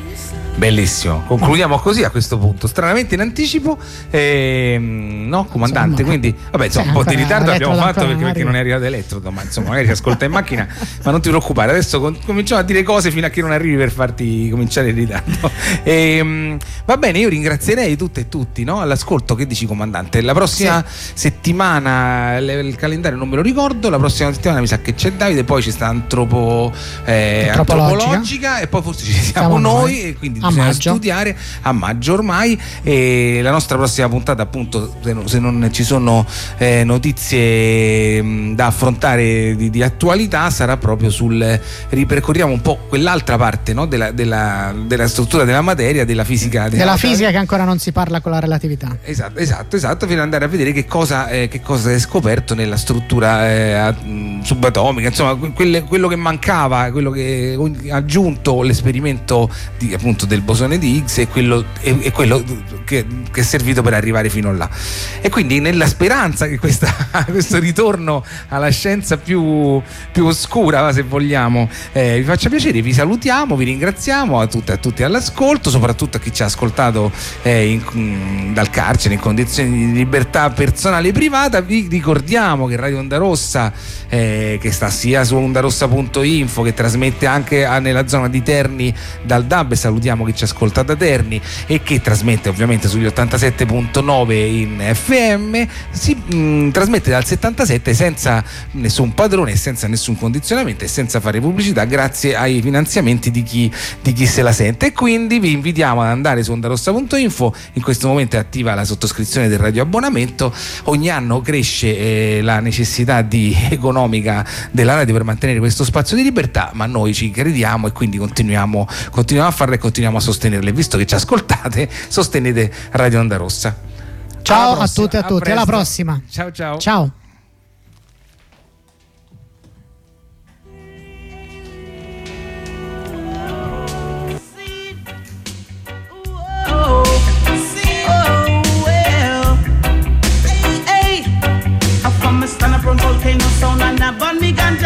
Speaker 1: Bellissimo, concludiamo così a questo punto, stranamente in anticipo, ehm, no comandante, insomma, quindi vabbè insomma sì, un po' di ritardo abbiamo fatto perché, perché non è arrivato Elettrodo, ma insomma magari si ascolta in macchina, ma non ti preoccupare, adesso com- cominciamo a dire cose fino a che non arrivi per farti cominciare il ritardo. E, va bene, io ringrazierei tutte e tutti, no? All'ascolto. Che dici, comandante? La prossima sì. settimana il, il calendario non me lo ricordo, la prossima settimana mi sa che c'è Davide, poi ci sta antropo, eh, antropologica. antropologica e poi forse ci siamo, siamo noi, noi e quindi bisogna
Speaker 2: maggio.
Speaker 1: studiare a maggio ormai, e la nostra prossima puntata, appunto, se non, se non ci sono eh, notizie mh, da affrontare di, di attualità, sarà proprio sul ripercorriamo un po' quell'altra parte, no? della, della, della struttura della materia, della fisica
Speaker 2: della, della fisica che ancora non si parla con la relatività.
Speaker 1: Esatto, esatto, esatto, fino ad andare a vedere che cosa, eh, che cosa è scoperto nella struttura eh, subatomica, insomma, quelle, quello che mancava, quello che ha aggiunto l'esperimento di, appunto, del bosone di Higgs, e quello, è, è quello che, che è servito per arrivare fino là. E quindi, nella speranza che questa, questo ritorno alla scienza più, più oscura, se vogliamo, eh, vi faccia piacere, vi salutiamo, vi ringraziamo a tutti e a tutti all'ascolto, soprattutto a chi ci ha ascoltato eh, in, dal carcere in condizioni di libertà personale e privata. Vi ricordiamo che Radio Onda Rossa, eh, che sta sia su ondarossa punto info, che trasmette anche a, nella zona di Terni dal D A B, salutiamo chi ci ascolta da Terni, e che trasmette ovviamente sugli ottantasette virgola nove in F M, si mh, trasmette dal settantasette senza nessun padrone, senza nessun condizionamento e senza fare pubblicità, grazie ai finanziamenti di chi, di chi se la sente. E quindi vi invitiamo ad andare su ondarossa punto info. In questo momento è attiva la sottoscrizione del radioabbonamento. Ogni anno cresce eh, la necessità di economica della radio per mantenere questo spazio di libertà, ma noi ci crediamo e quindi continuiamo, continuiamo a farlo e continuiamo a sostenerle. Visto che ci ascoltate, sostenete Radio Onda Rossa.
Speaker 2: Ciao a tutti e a tutti, alla prossima.
Speaker 1: Ciao ciao.
Speaker 2: Ciao.
Speaker 6: Stand up on volcano sound and a burn me ganja.